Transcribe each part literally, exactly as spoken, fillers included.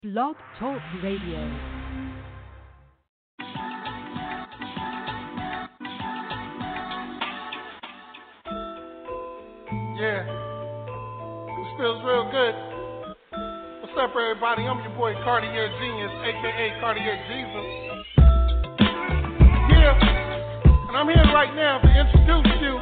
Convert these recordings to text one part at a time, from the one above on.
Blog Talk Radio. Yeah, this feels real good. What's up, everybody? I'm your boy Cartier Genius, aka Cartier Jesus. Yeah, and I'm here right now to introduce you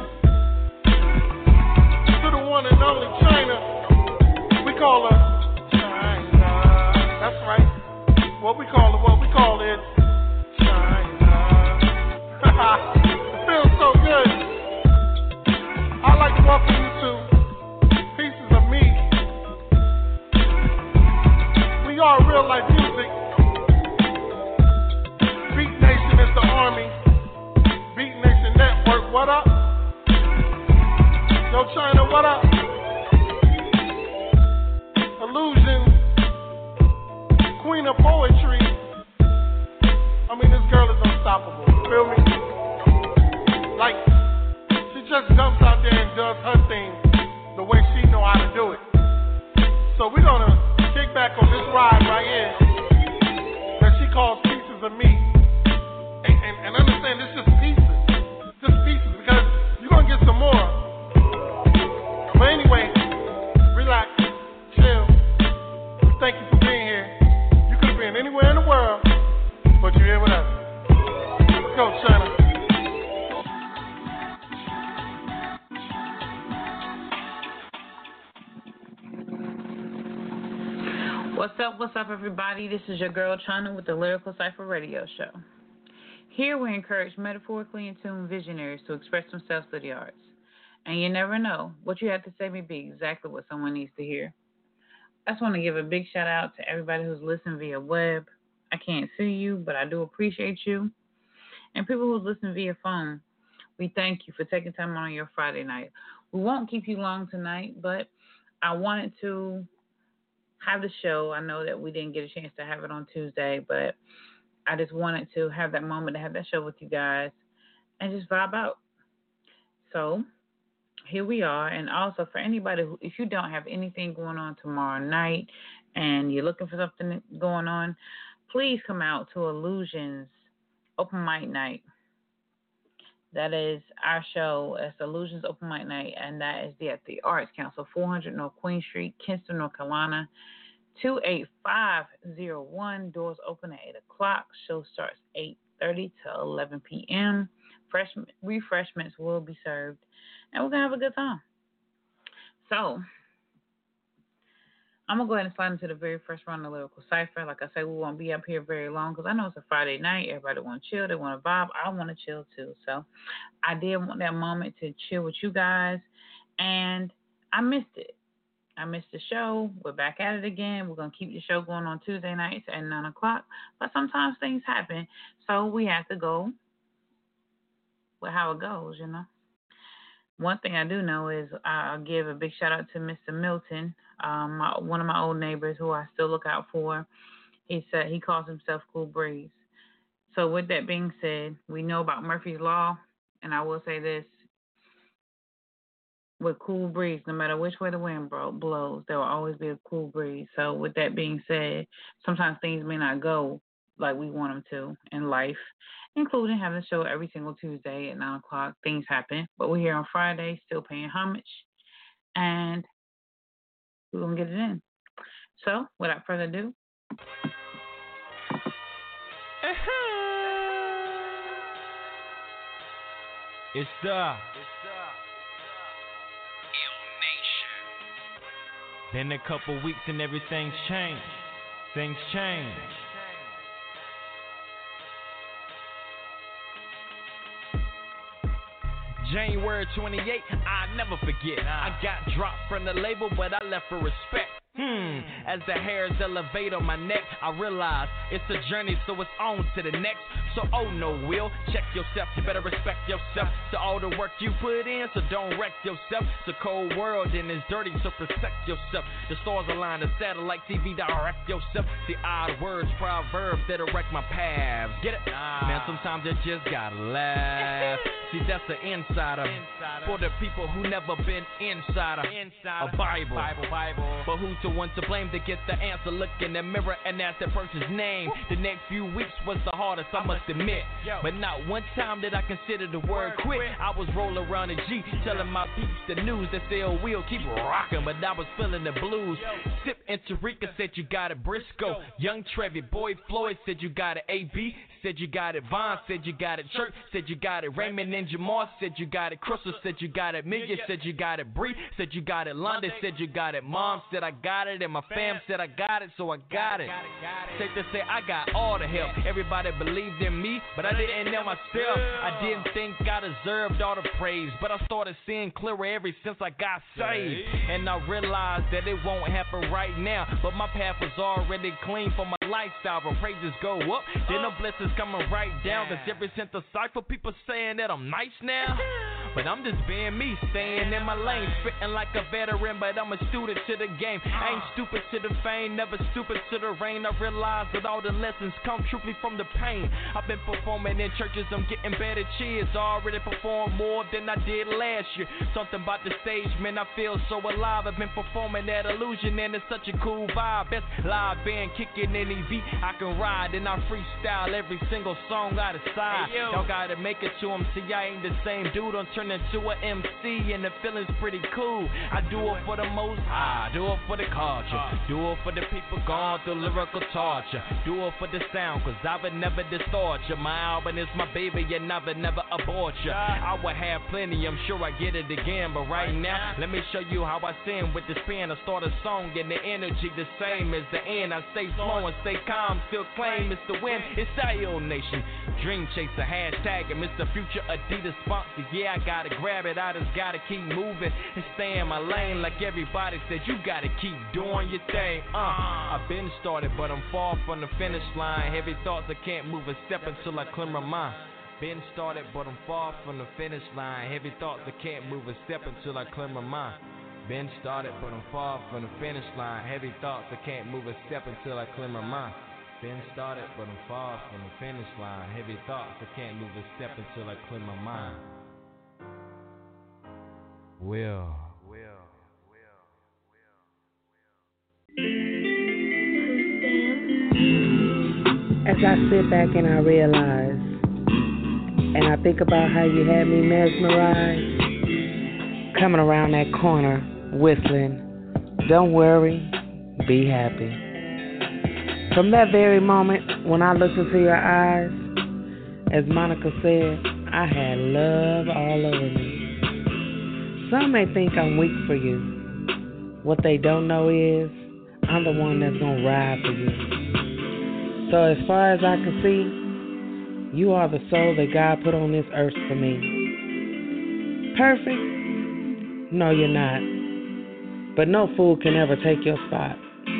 to the one and only China. We call her China. That's right. What we call it, what we call it, China. It feels so good. I'd like to welcome you to Pieces of Me. We are real life music. Beat Nation is the army. Beat Nation Network, what up? Yo, China, what up? Illusion, Queen of Poetry. I mean, this girl is unstoppable. You feel me? Like, she just jumps out there and does her thing the way she know how to do it. So we're gonna kick back on this ride right here that she calls Pieces of Me. And, and, and understand this just pieces. Just pieces, because you're gonna get some more. But anyway, relax, chill. We thank you for being here. You could have been anywhere in the world, but you're here with us. Let's go, China. What's up, what's up, everybody? This is your girl, China, with the Lyrical Cypher Radio Show. Here we encourage metaphorically in tune visionaries to express themselves through the arts. And you never know, what you have to say may be exactly what someone needs to hear. I just want to give a big shout out to everybody who's listening via web. I can't see you, but I do appreciate you. And people who's listening via phone, we thank you for taking time on your Friday night. We won't keep you long tonight, but I wanted to have the show. I know that we didn't get a chance to have it on Tuesday, but I just wanted to have that moment to have that show with you guys and just vibe out. So here we are. And also for anybody who, if you don't have anything going on tomorrow night and you're looking for something going on, please come out to Illusions Open Mic Night. That is our show. It's Illusions Open Mic Night, and that is the, at the Arts Council, four hundred North Queen Street, Kinston, North Carolina, two eight five zero one. Doors open at eight o'clock. Show starts eight thirty to eleven p.m. Fresh refreshments will be served, and we're going to have a good time. So I'm going to go ahead and slide into the very first round of Lyrical Cypher. Like I said, we won't be up here very long because I know it's a Friday night. Everybody want to chill. They want to vibe. I want to chill too. So I did want that moment to chill with you guys, and I missed it. I missed the show. We're back at it again. We're going to keep the show going on Tuesday nights at nine o'clock. But sometimes things happen, so we have to go with how it goes, you know. One thing I do know is I'll give a big shout out to Mister Milton, um, my, one of my old neighbors who I still look out for. He said he calls himself Cool Breeze. So with that being said, we know about Murphy's Law, and I will say this: with Cool Breeze, no matter which way the wind blows, there will always be a cool breeze. So with that being said, sometimes things may not go like we want them to in life, including having a show every single Tuesday at nine o'clock. Things happen, but we're here on Friday, still paying homage, and we're going to get it in. So, without further ado, it's the Been a couple weeks and everything's changed. Things change. January twenty-eighth, I'll never forget. I got dropped from the label, but I left for respect. Hmm, as the hairs elevate on my neck, I realize it's a journey, so it's on to the next. So, oh no, Will, check yourself, you better respect yourself. To all the work you put in, so don't wreck yourself. It's a cold world and it's dirty, so protect yourself. The stars align, the satellite T V, direct yourself. The odd words, proverbs that direct my path. Get it? Man, sometimes you just gotta laugh. See, that's an insider. insider. For the people who never been insider. insider. A Bible. Bible, Bible. But who's the one to blame to get the answer? Look in the mirror and ask that person's name. The next few weeks was the hardest, I must admit. But not one time did I consider the word quit. I was rolling around a G, telling my peeps the news that still will keep rocking. But I was feeling the blues. Sip and Tarika said you got it. Briscoe, Young Trevi, Boy Floyd said you got it. A B said you got it. Vaughn said you got it. Church said you got it. Raymond and Jamar said you got it. Crystal said you got it. Million said you got it. Bree said you got it. London said you got it. Mom said I got it. And my fam said I got it, so I got it. Safe to say I got all the help. Everybody believed in me, but I didn't know myself. I didn't think I deserved all the praise, but I started seeing clearer ever since I got saved. And I realized that it won't happen right now, but my path was already clean for my lifestyle. When praises go up, then the blessings coming right down. Cause ever since the cypher, people saying that I'm nice now. But I'm just being me, staying in my lane, spitting like a veteran, but I'm a student to the game. I ain't stupid to the fame, never stupid to the rain. I realize that all the lessons come truly from the pain. I've been performing in churches, I'm getting better cheers. Already performed more than I did last year. Something about the stage, man, I feel so alive. I've been performing that illusion, and it's such a cool vibe. Best live band kicking any beat I can ride, and I freestyle every single song I decide. Hey, y'all gotta make it to them, see I ain't the same dude. I'm turning to an M C, and the feeling's pretty cool. I do it for the most high, do it for the culture, do it for the people going through lyrical torture, do it for the sound, cause I would never distort you. My album is my baby, and I would never abort you. I would have plenty, I'm sure I get it again, but right now, let me show you how I sing with this pen. I start a song, and the energy the same as the end. I stay slow and stay calm, still claim it's the win. It's Io Nation, Dream Chaser, hashtag, and Mister Future Adidas sponsor. Yeah, I gotta grab it, I just gotta keep moving and stay in my lane. Like everybody said, you gotta keep doing your thing. Uh, I've been started, but I'm far from the finish line. Heavy thoughts, I can't move a step until I clear my mind. Been started, but I'm far from the finish line. Heavy thoughts, I can't move a step until I clear my mind. Been started, but I'm far from the finish line. Heavy thoughts, I can't move a step until I clear my mind. Been started, but I'm far from the finish line. Heavy thoughts, I can't move a step until I clear my mind. Will. Will. As I sit back and I realize, and I think about how you had me mesmerized, coming around that corner, whistling, don't worry, be happy. From that very moment, when I looked into your eyes, as Monica said, I had love all over me. Some may think I'm weak for you. What they don't know is, I'm the one that's gonna ride for you. So as far as I can see, you are the soul that God put on this earth for me. Perfect? No, you're not. But no fool can ever take your spot.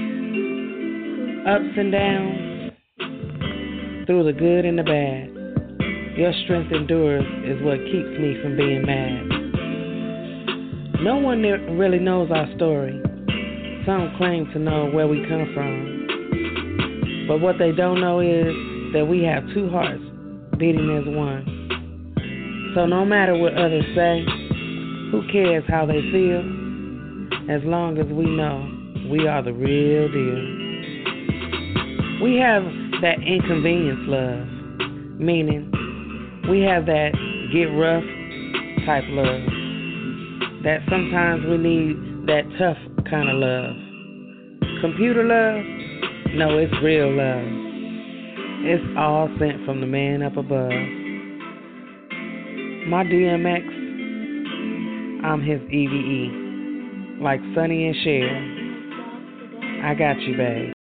Ups and downs, through the good and the bad, your strength endures is what keeps me from being mad. No one really knows our story. Some claim to know where we come from. But what they don't know is that we have two hearts beating as one. So no matter what others say, who cares how they feel? As long as we know we are the real deal. We have that inconvenience love, meaning we have that get rough type love. That sometimes we need that tough kind of love. Computer love? No, it's real love. It's all sent from the man up above. My D M X, I'm his E V E. Like Sonny and Cher. I got you, babe.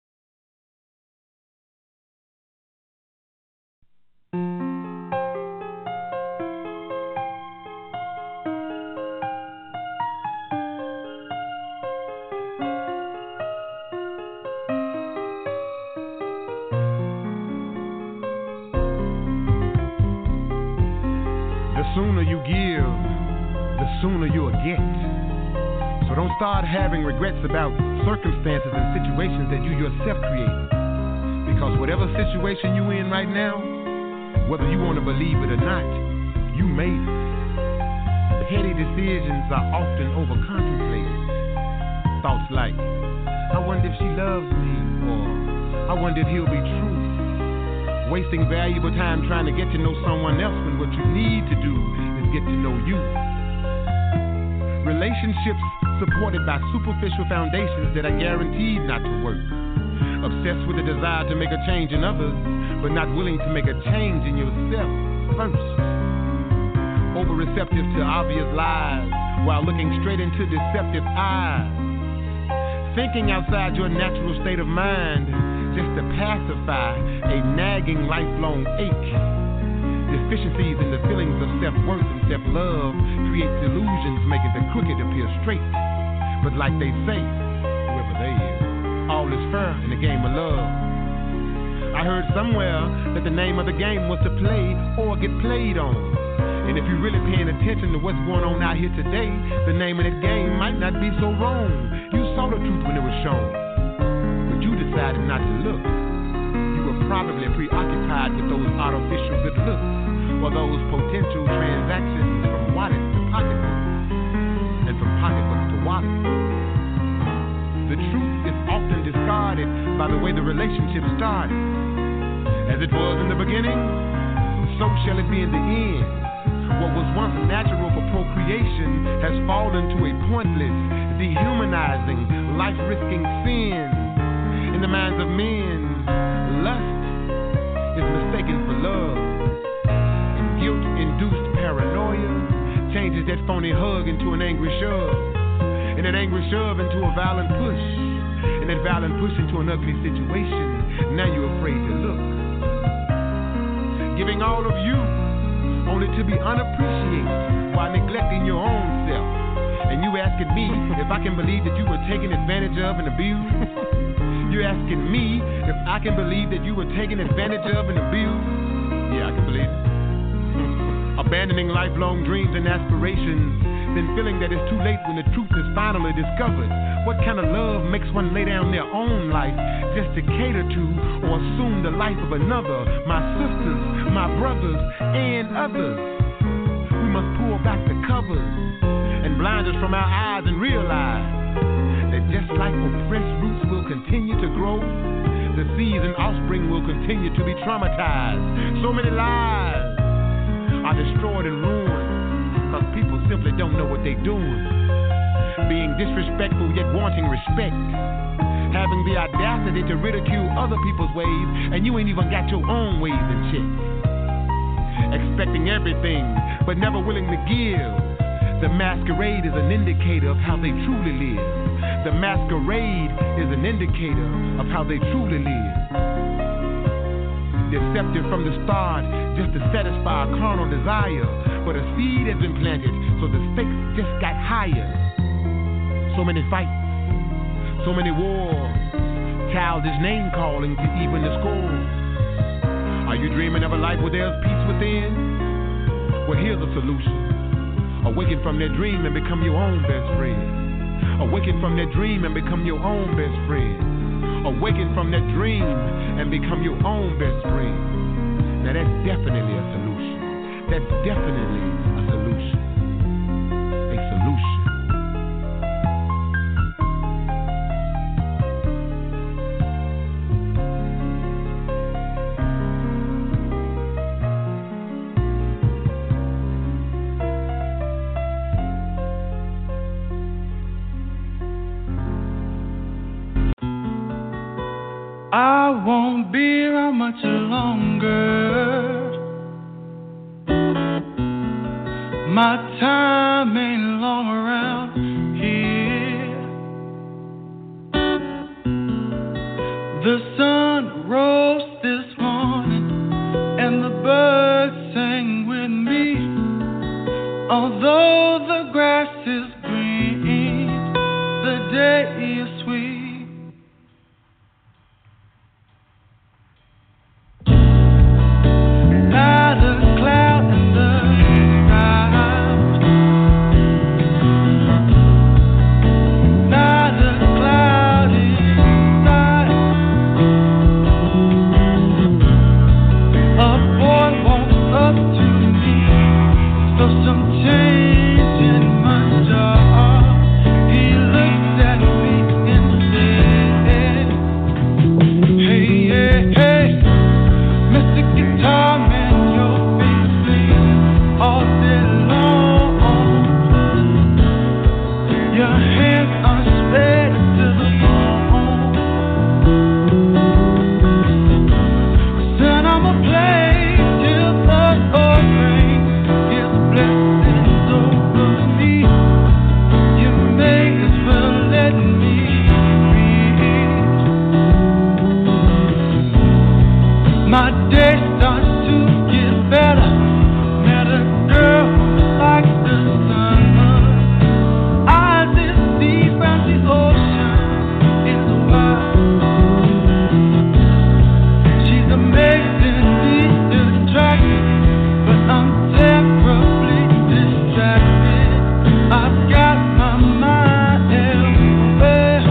Start having regrets about circumstances and situations that you yourself created. Because whatever situation you're in right now, whether you want to believe it or not, you made it. Petty decisions are often over-contemplated. Thoughts like, I wonder if she loves me, or I wonder if he'll be true. Wasting valuable time trying to get to know someone else when what you need to do is get to know you. Relationships supported by superficial foundations that are guaranteed not to work. Obsessed with the desire to make a change in others, but not willing to make a change in yourself first. Over-receptive to obvious lies while looking straight into deceptive eyes. Thinking outside your natural state of mind just to pacify a nagging lifelong ache. Deficiencies in the feelings of self-worth and self-love create delusions making the crooked appear straight. But like they say, whoever they is, all is fair in the game of love. I heard somewhere that the name of the game was to play or get played on. And if you're really paying attention to what's going on out here today, the name of that game might not be so wrong. You saw the truth when it was shown, but you decided not to look. You were probably preoccupied with those artificial good looks, or those potential transactions from wallet to pocketbook, and from pocketbook to wallet. The truth is often discarded by the way the relationship started. As it was in the beginning, so shall it be in the end. What was once natural for procreation has fallen to a pointless, dehumanizing, life-risking sin. In the minds of men, lust is mistaken for love. And guilt-induced paranoia changes that phony hug into an angry shove. And an angry shove into a violent push. And that violent push into an ugly situation. Now you're afraid to look. Giving all of you only to be unappreciated while neglecting your own self. And you asking me if I can believe that you were taken advantage of and abused? You're asking me if I can believe that you were taken advantage of and abused? Yeah, I can believe it. Abandoning lifelong dreams and aspirations, then feeling that it's too late when the truth is finally discovered. What kind of love makes one lay down their own life just to cater to or assume the life of another? My sisters, my brothers, and others. We must pull back the covers and blind us from our eyes and realize that just like oppressed roots will continue to grow, the seeds and offspring will continue to be traumatized. So many lives are destroyed and ruined because people simply don't know what they're doing. Being disrespectful yet wanting respect. Having the audacity to ridicule other people's ways and you ain't even got your own ways in check. Expecting everything but never willing to give. The masquerade is an indicator of how they truly live. The masquerade is an indicator of how they truly live. Deceptive from the start just to satisfy a carnal desire. But a seed has been planted, so the stakes just got higher. So many fights, so many wars, childish name calling to even the score. Are you dreaming of a life where there's peace within? Well, here's a solution. Awaken from that dream and become your own best friend. Awaken from that dream and become your own best friend. Awaken from that dream and become your own best friend. Now that's definitely a solution. That's definitely a solution. A solution. I won't be around much longer. My time ain't long around here. The sun rose this morning and the birds sang with me. Although the grass is green, the day is sweet. my day starts to get better. Met a girl like the sun. Eyes as deep as the ocean is wide. She's amazingly attractive, but I'm terribly distracted. I've got my mind elsewhere.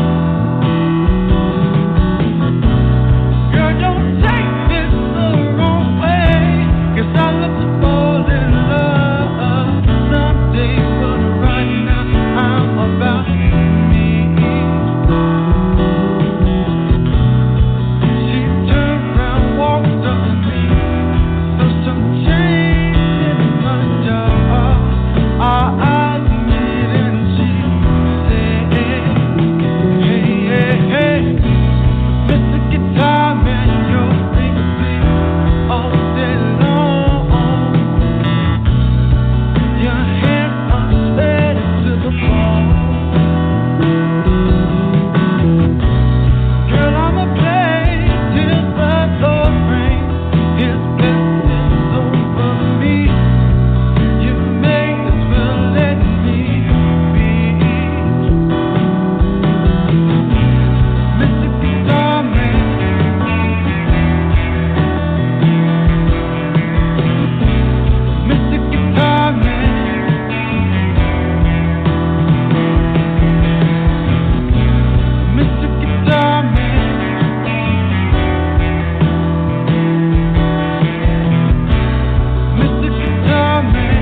Girl, don't take this the wrong way, 'cause I love to fall in love someday, but right now I'm about me. She turned around, walked up to me, so some change in my jaw. Our eyes meet and she said, hey, hey, hey, Mister Guitar Man, your fingers bleed all day long. Your hands are sweaty to the bone. Girl, I'ma play till the Lord rains His blessings over me. You may as well let me be. Mister Guitar Man, Mister Guitar Man, Mister Guitar Man, Mister Guitar Man.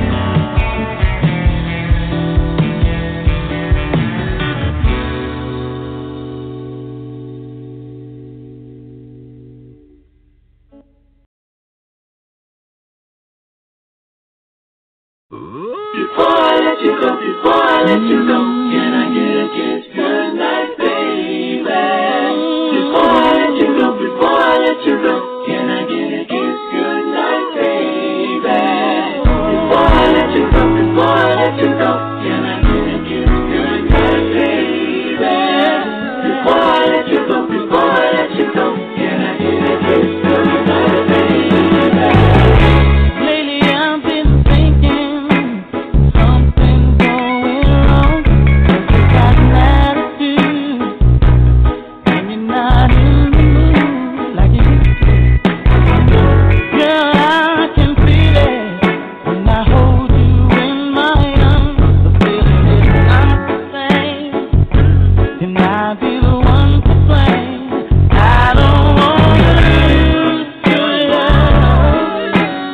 Before I let you go, before I let you go, can I get a kiss goodnight, baby? Before I let you go, before I let you go, can I get a kiss goodnight, baby? Before I let you go, before I let you go, can I get a kiss goodnight, baby? Before I let you go, before I let you go, can I get a kiss goodnight, baby? Lately I've been thinking something going wrong. 'Cause you got an attitude and you're not in the mood like you used to. Girl, I can feel it when I hold you in my arms. The feeling is not the same. Can I be the one to blame? I don't wanna lose your love.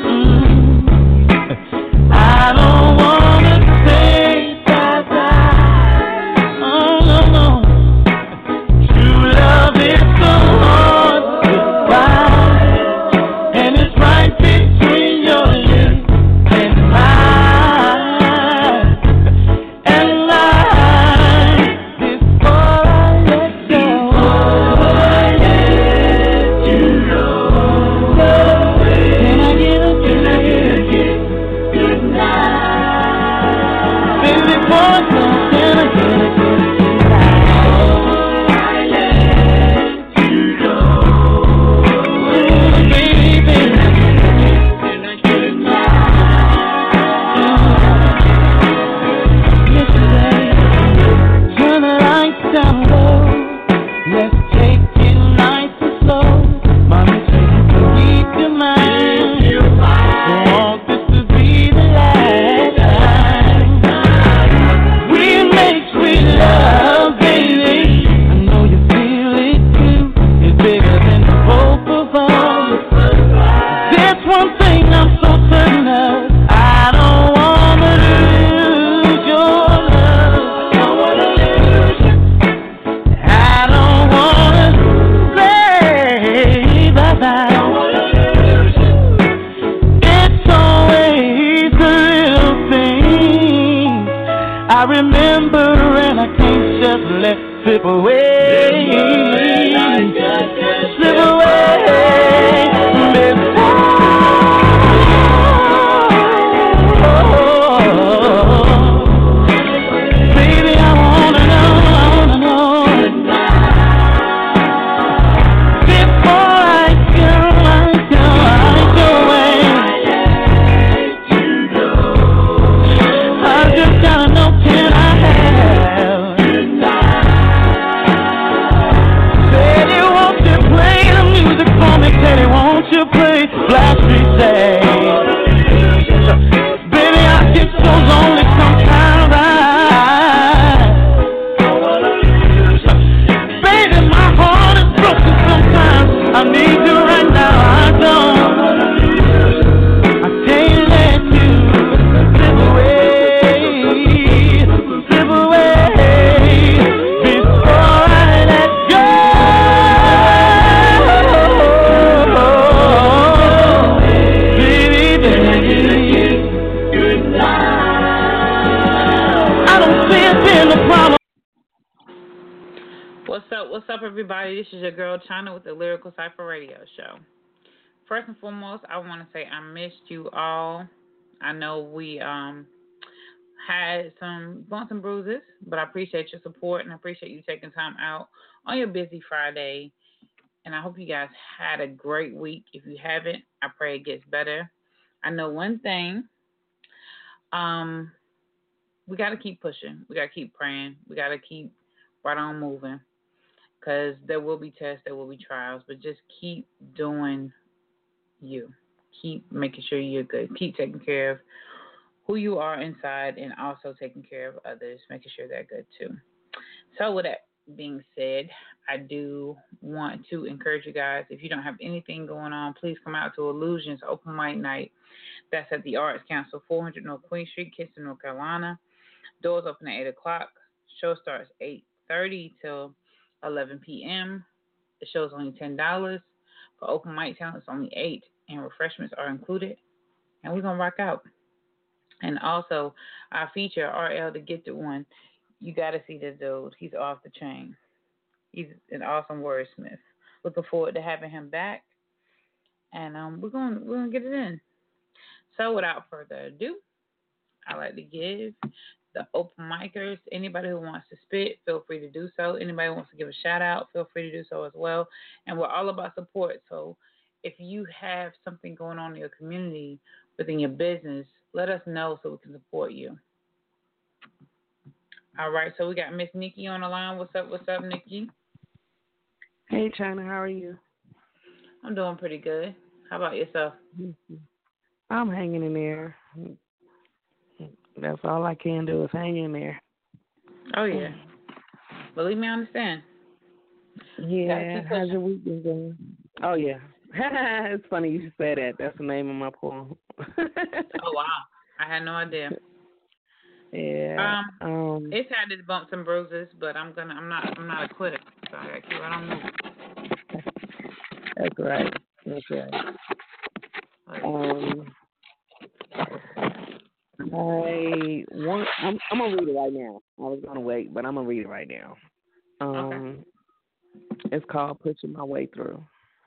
Mm. I don't wanna take that ride. Oh no, no. True love is so hard to find, and it's right between your lips and mine. And I, before I let go, before I let you go, can I get a can I get a kiss goodnight? Baby, before I go, can I get a kiss goodnight? I let you go. Ooh, baby, baby, can I get a kiss goodnight? Yesterday, turn the lights down low. Let's take it nice and slow. Mommy said you can keep your mind. Don't want this to be the last time we make sweet love, baby. I know you feel it too. It's bigger than the both of us. There's one thing I'm so certain of. I don't wanna lose your love. I don't wanna lose you. I don't wanna say bye-bye. I don't wanna lose you. It's always the little things I remember, and I can't just let slip away. Slip away. Baby, I wanna know, I wanna know. Before I go, I go. right now I don't. I can't let you slip away, slip away before I let go. Baby, baby, I don't see it being a problem. What's up, what's up, everybody? This is your girl, China, with the Lyrical Cypher Radio Show. First and foremost, I want to say I missed you all. I know we um had some bumps and bruises, but I appreciate your support and I appreciate you taking time out on your busy Friday. And I hope you guys had a great week. If you haven't, I pray it gets better. I know one thing. Um, we got to keep pushing. We got to keep praying. We got to keep right on moving. Because there will be tests, there will be trials, but just keep doing you. Keep making sure you're good. Keep taking care of who you are inside and also taking care of others, making sure they're good too. So with that being said, I do want to encourage you guys, if you don't have anything going on, please come out to Illusions Open Mic Night. That's at the Arts Council, four hundred North Queen Street, Kinston, North Carolina. Doors open at eight o'clock. Show starts eight thirty till eleven p.m. The show's only ten dollars. For open mic talent, it's only eight dollars, and refreshments are included. And we're going to rock out. And also, our feature, R L, the Gifted One, you got to see this dude. He's off the chain. He's an awesome wordsmith. Looking forward to having him back. And um, we're going we're gonna get it in. So without further ado, I'd like to give the open micers, anybody who wants to spit, feel free to do so. Anybody who wants to give a shout out, feel free to do so as well. And we're all about support. So if you have something going on in your community, within your business, let us know so we can support you. All right, so we got Miss Nikki on the line. What's up, what's up, Nikki? Hey, China, how are you? I'm doing pretty good. How about yourself? I'm hanging in there. That's all I can do is hang in there. Oh, yeah. Believe me, I understand. Yeah, how's your week been going? Oh, yeah. It's funny you should say that. That's the name of my poem. Oh, wow. I had no idea. Yeah. Um, um it's had its bumps and bruises, but I'm gonna. I'm not. I'm not a quitter. So I gotta keep right on moving. That's right. That's right. Um, I want. I'm. I'm gonna read it right now. I was gonna wait, but I'm gonna read it right now. Um, okay. It's called "Pushing My Way Through."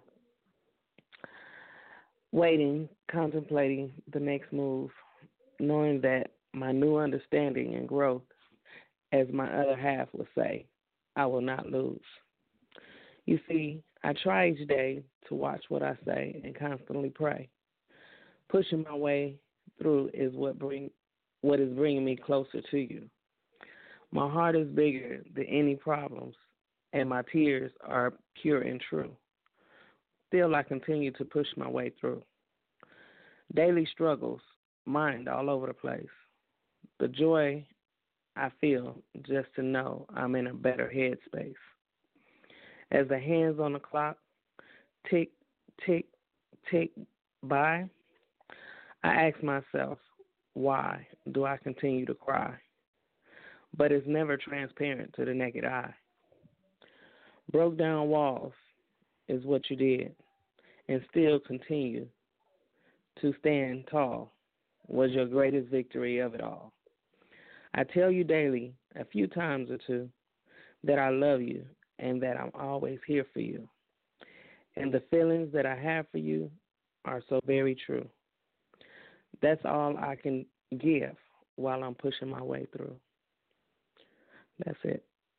Waiting, contemplating the next move, knowing that my new understanding and growth, as my other half would say, I will not lose. You see, I try each day to watch what I say and constantly pray. Pushing my way through is what bring what is bringing me closer to you. My heart is bigger than any problems, and my tears are pure and true. Still, I continue to push my way through. Daily struggles, mind all over the place. The joy I feel just to know I'm in a better headspace. As the hands on the clock tick, tick, tick by, I ask myself, why do I continue to cry? But it's never transparent to the naked eye. Broke down walls is what you did, and still continue to stand tall was your greatest victory of it all. I tell you daily, a few times or two, that I love you and that I'm always here for you. And the feelings that I have for you are so very true. That's all I can give while I'm pushing my way through. That's it.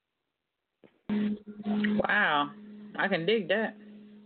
Wow. I can dig that.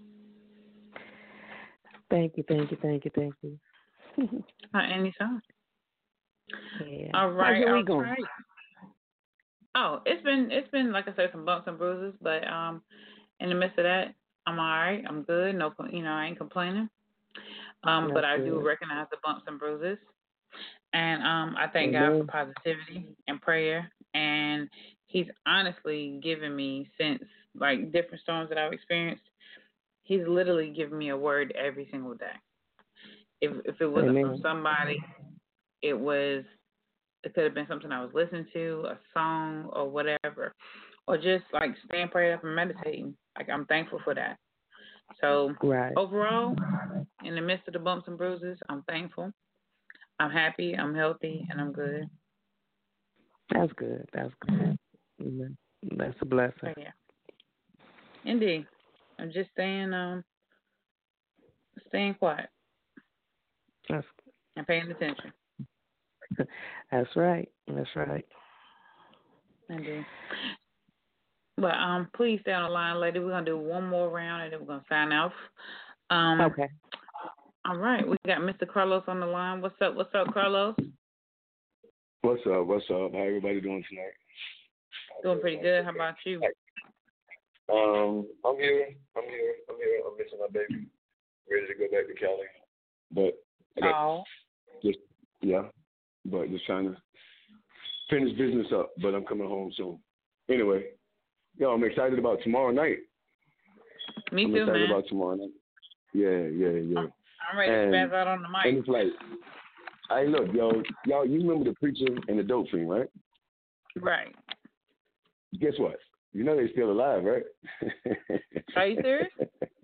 Thank you, thank you, thank you, thank you. Uh, any song. Yeah. All right. How's your all week going? right. Oh, it's been it's been like I said, some bumps and bruises, but um, in the midst of that, I'm all right. I'm good. No, you know, I ain't complaining. Um, That's but I good. do recognize the bumps and bruises, and um, I thank Amen. God for positivity and prayer, and He's honestly given me since like different storms that I've experienced. He's literally giving me a word every single day. If if it wasn't Amen. from somebody, it was it could have been something I was listening to, a song or whatever, or just like staying prayed up and meditating. Like I'm thankful for that. So Right. overall, in the midst of the bumps and bruises, I'm thankful. I'm happy. I'm healthy, and I'm good. That's good. That's good. Amen. That's a blessing. Oh, yeah. Indeed. I'm just staying um staying quiet That's and paying attention. that's right. That's right. Indeed. But um, please stay on the line, lady. We're gonna do one more round, and then we're gonna sign off. Um, Okay. All right. We got Mister Carlos on the line. What's up? What's up, Carlos? What's up? What's up? How everybody doing tonight? Doing pretty good. How about you? Um, I'm here. I'm here. I'm here. I'm missing my baby. Ready to go back to Cali, but I got Oh. just yeah, but just trying to finish business up. But I'm coming home soon. Anyway, yo, I'm excited about tomorrow night. Me I'm too, excited man. about tomorrow night. Yeah, yeah, yeah. I'm ready and, to spaz out on the And mic. it's like, hey, look, yo, y'all, you remember the preacher and the dope fiend, right? Right. Guess what? You know they still alive, right? Are you serious?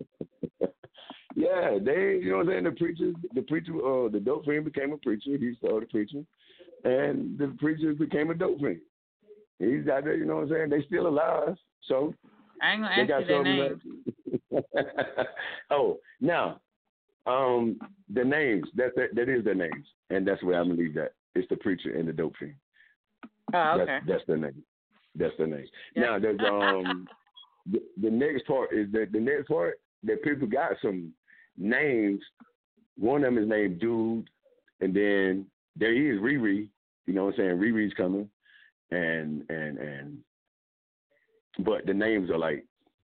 Yeah, they, you know what I'm saying? The preacher, the preacher, uh, the dope fiend became a preacher. He started preaching, and the preacher became a dope fiend. He's out there, you know what I'm saying? They still alive, so I ain't gonna they ask got you their something. names. That, oh, now, um, the names that, that that is their names, and that's where I'm gonna leave that. It's the preacher and the dope fiend. Oh, okay. That's, that's their name. That's their name. Yep. Now, there's um, the, the next part is that the next part that people got some names. One of them is named Dude, and then there is Riri. You know what I'm saying? Riri's coming, and and and. But the names are like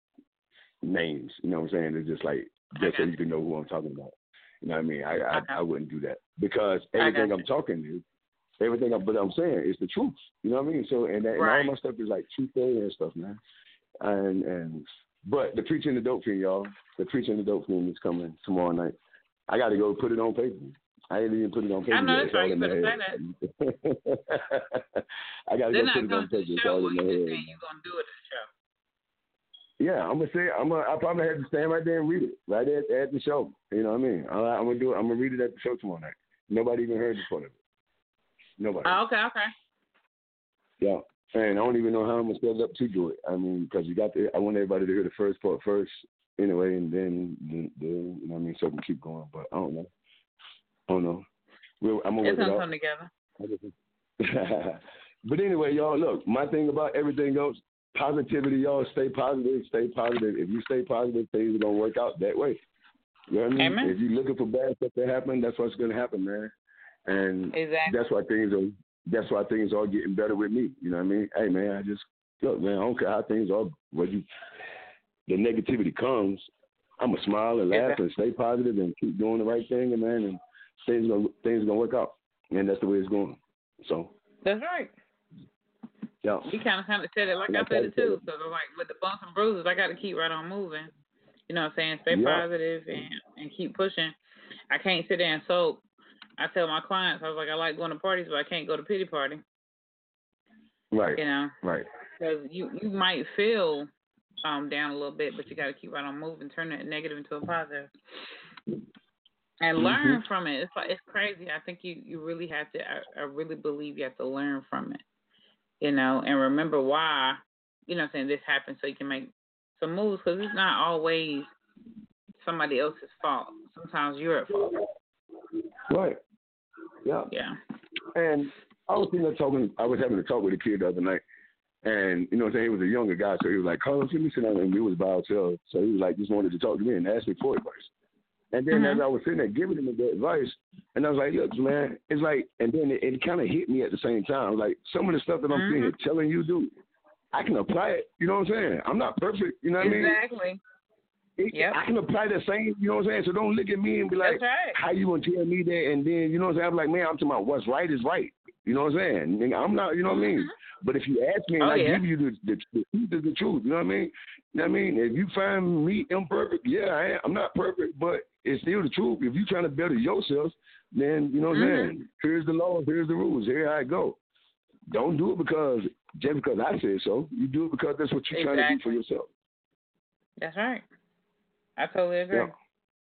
names. You know what I'm saying? They're just like just so you can know who I'm talking about. You know what I mean? I I, Okay. I wouldn't do that because I everything got I'm talking is everything. I'm, but I'm saying is the truth. You know what I mean? So and, that, and all Right. my stuff is like truth and stuff, man. And and but the preaching the dope fiend, y'all. The preaching the dope fiend is coming tomorrow night. I got to go put it on paper. I didn't even put it on paper. I know yet. that's It's all right. You in my better head. say that. I got to They're go not put it on coming to paper. the It's show. all You in my just head. saying you're gonna do it at the show. Yeah, I'm gonna say I'm gonna. I probably have to stand right there and read it right at, at the show. You know what I mean? I, I'm gonna do it. I'm gonna read it at the show tomorrow night. Nobody even heard the part of it. Nobody. Oh, okay, okay. Yeah, and I don't even know how I'm gonna set it up to do it. I mean, because you got to. I want everybody to hear the first part first, anyway, and then, then, then you know what I mean, so we can keep going. But I don't know. I don't know. We'll, I'm gonna It's work it gonna out. come together. But anyway, y'all, look, my thing about everything else, positivity, y'all, stay positive, stay positive. If you stay positive, things are going to work out that way. You know what I mean? Amen. If you're looking for bad stuff to happen, that's what's going to happen, man. And Exactly. that's why things are, that's why things are getting better with me. You know what I mean? Hey, man, I just, look, man, I don't care how things are, whether you, the negativity comes, I'm going to smile and laugh Exactly. and stay positive and keep doing the right thing, and man, and things are, things are going to work out. And that's the way it's going. So. That's right. Yeah. He kind of kind of said it like Yeah, I said it too. it. So like with the bumps and bruises, I got to keep right on moving. You know what I'm saying? Stay Yeah. positive and and keep pushing. I can't sit there and soak. I tell my clients, I was like, I like going to parties, but I can't go to pity party. Right. You know, Right. because you you might feel um down a little bit, but you got to keep right on moving, turn that negative into a positive, and Mhm. learn from it. It's like it's crazy. I think you you really have to. I, I really believe you have to learn from it. You know, and remember why, you know what I'm saying, this happened so you can make some moves, because it's not always somebody else's fault. Sometimes you're at fault. Right. Yeah. Yeah. And I was sitting there talking, I was having a talk with a kid the other night, and, you know what I'm saying, he was a younger guy, so he was like, Carlos, let me sit down, and we was by ourselves, so he was like, just wanted to talk to me and ask me for advice. And then Mhm. as I was sitting there giving him the advice, and I was like, look, man, it's like, and then it, it kind of hit me at the same time. Like, some of the stuff that I'm Mhm. sitting here telling you, dude, I can apply it. You know what I'm saying? I'm not perfect. You know what I mean? Exactly. It, Yep. I can apply the same, you know what I'm saying? So don't look at me and be like, That's right. how you gonna tell me that? And then, you know what I'm saying? I'm like, man, I'm talking about what's right is right. You know what I'm saying? Nigga, I'm not, you know what I mean? But if you ask me and Oh, I yeah. give you the, the, the truth is the truth, you know what I mean? You know what I mean? If you find me imperfect, yeah, I am. I'm not perfect, but it's still the truth. If you're trying to better yourself, then, you know what I'm Mhm. saying? Here's the law, here's the rules, here I go. Don't do it because, just because I said so. You do it because that's what you're trying to do for Exactly. yourself. That's right. I totally agree. Yeah.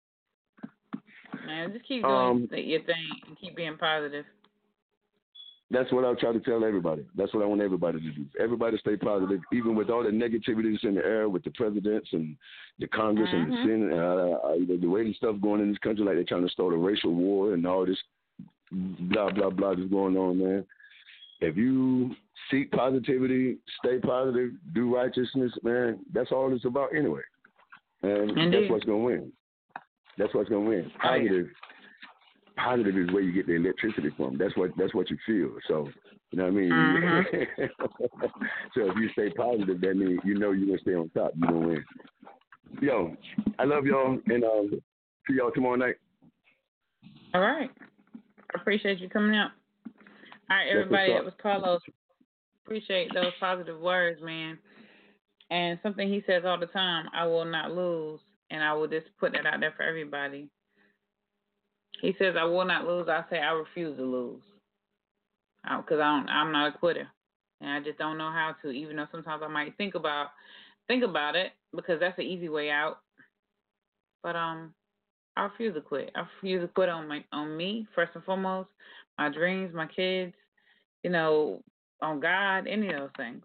Man, just keep doing Um, th- your thing and keep being positive. That's what I try to tell everybody. That's what I want everybody to do. Everybody stay positive, even with all the negativity that's in the air with the presidents and the Congress and the Mhm. Senate. Uh, uh, the, the way the stuff going in this country, like they're trying to start a racial war and all this blah, blah, blah that's going on, man. If you seek positivity, stay positive, do righteousness, man, that's all it's about anyway. And Indeed. that's what's going to win. That's what's going to win. Oh, yeah. Positive. Positive is where you get the electricity from. That's what that's what you feel. So, you know what I mean? Mhm. So if you stay positive, that means you know you're going to stay on top. You're going to win. Yo, I love y'all, and um, see y'all tomorrow night. All right. I appreciate you coming out. All right, That's everybody. what's It was Carlos. Appreciate those positive words, man. And something he says all the time, I will not lose. And I will just put that out there for everybody. He says, I will not lose. I say, I refuse to lose. Because I don't, I'm not a quitter. And I just don't know how to, even though sometimes I might think about think about it, because that's the easy way out. But um, I refuse to quit. I refuse to quit on my on me, first and foremost, my dreams, my kids, you know, on God, any of those things.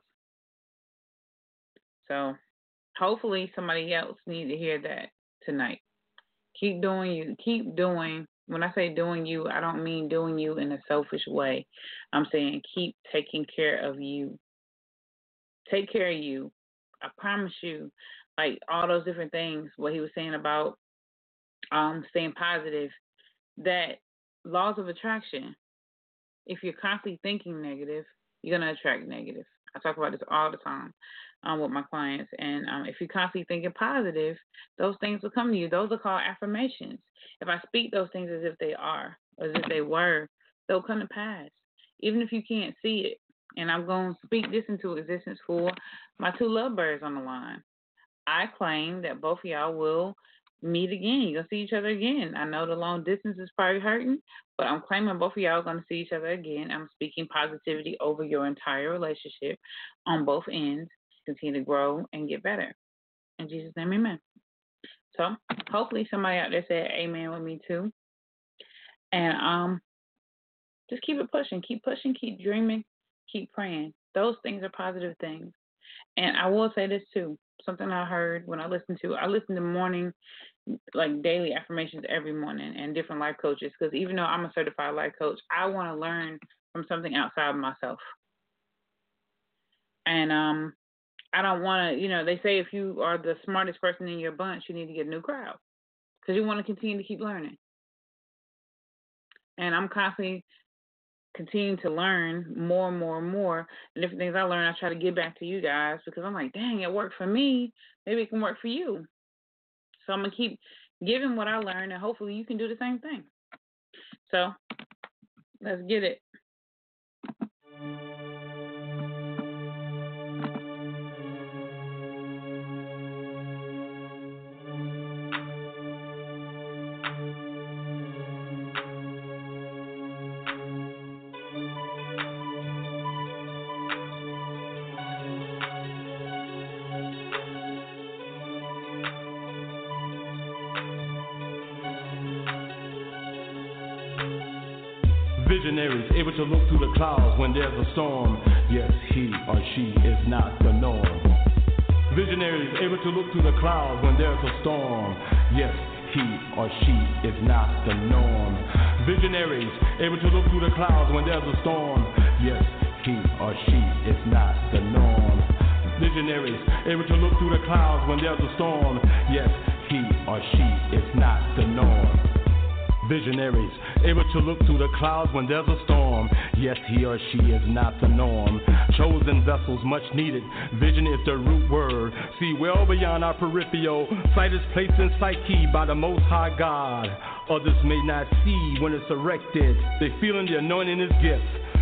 So hopefully somebody else needs to hear that tonight. Keep doing you. Keep doing. When I say doing you, I don't mean doing you in a selfish way. I'm saying keep taking care of you. Take care of you. I promise you, like all those different things, what he was saying about um, staying positive, that laws of attraction, if you're constantly thinking negative, you're going to attract negative. I talk about this all the time um, with my clients. And um, if you're constantly thinking positive, those things will come to you. Those are called affirmations. If I speak those things as if they are, as if they were, they'll come to pass, even if you can't see it. And I'm going to speak this into existence for my two lovebirds on the line. I claim that both of y'all will meet again. You're going to see each other again. I know the long distance is probably hurting, but I'm claiming both of y'all are going to see each other again. I'm speaking positivity over your entire relationship on both ends. Continue to grow and get better. In Jesus' name, amen. So hopefully somebody out there said amen with me too. And um, just keep it pushing. Keep pushing. Keep dreaming. Keep praying. Those things are positive things. And I will say this too. Something I heard when I listened to, I listen to morning, like daily affirmations every morning and different life coaches. Because even though I'm a certified life coach, I want to learn from something outside of myself. And um, I don't want to, you know, they say if you are the smartest person in your bunch, you need to get a new crowd. Because you want to continue to keep learning. And I'm constantly continuing to learn more and more and more. And different things I learn, I try to give back to you guys because I'm like, dang, it worked for me. Maybe it can work for you. So I'm going to keep giving what I learned, and hopefully you can do the same thing. So let's get it. Visionaries able to look through the clouds when there's a storm. Yes, he or she is not the norm. Visionaries able to look through the clouds when there's a storm. Yes, he or she is not the norm. Visionaries able to look through the clouds when there's a storm. Yes, he or she is not the norm. Visionaries able to look through the clouds when there's a storm. Yes, he or she is not the norm. Visionaries able to look through the clouds when there's a storm. Yes, he or she is not the norm. Chosen vessels, much needed. Vision is the root word. See well beyond our peripheral. Sight is placed in psyche by the Most High God. Others may not see when it's erected. They feeling the anointing is gift.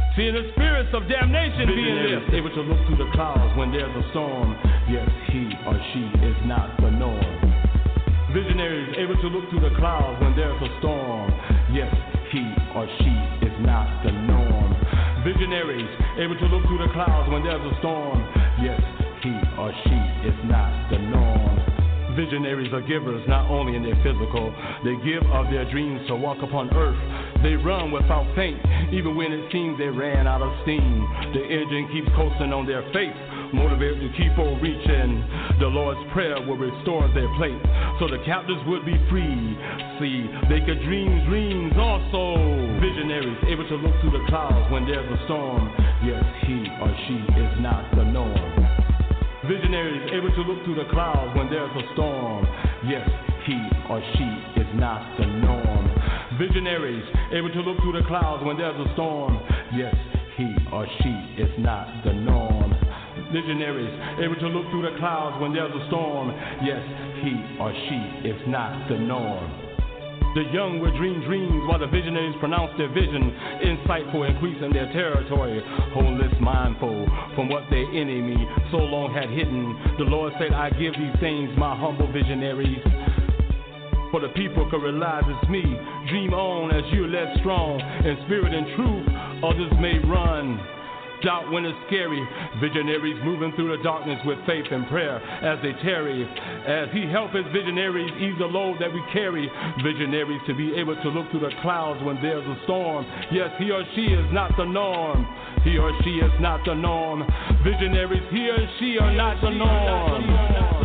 Seeing the spirits of damnation being lifted. Able to look through the clouds when there's a storm. Yes, he or she is not the norm. Visionaries able to look through the clouds when there's a storm. Yes, he or she is not the norm. Visionaries able to look through the clouds when there's a storm. Yes, he or she is not the norm. Visionaries are givers not only in their physical, they give of their dreams to walk upon earth. They run without faint, even when it seems they ran out of steam. The engine keeps coasting on their faith, motivated to keep on reaching. The Lord's prayer will restore their plate, so the captives would be free. See, they could dream dreams also. Visionaries able to look through the clouds when there's a storm. Yes, he or she is not the norm. Visionaries able to look through the clouds when there's a storm. Yes, he or she is not the norm. Visionaries able to look through the clouds when there's a storm. Yes, he or she is not the norm. Visionaries able to look through the clouds when there's a storm. Yes, he or she is not the norm. The young will dream dreams while the visionaries pronounce their vision, insightful, increasing their territory, wholeness mindful from what their enemy so long had hidden. The Lord said, I give these things, my humble visionaries, for the people could realize it's me. Dream on as you're led strong in spirit and truth, others may run. Doubt when it's scary. Visionaries moving through the darkness with faith and prayer as they tarry. As he helps his visionaries ease the load that we carry. Visionaries to be able to look through the clouds when there's a storm. Yes, he or she is not the norm. He or she is not the norm. Visionaries, he or she are not the norm.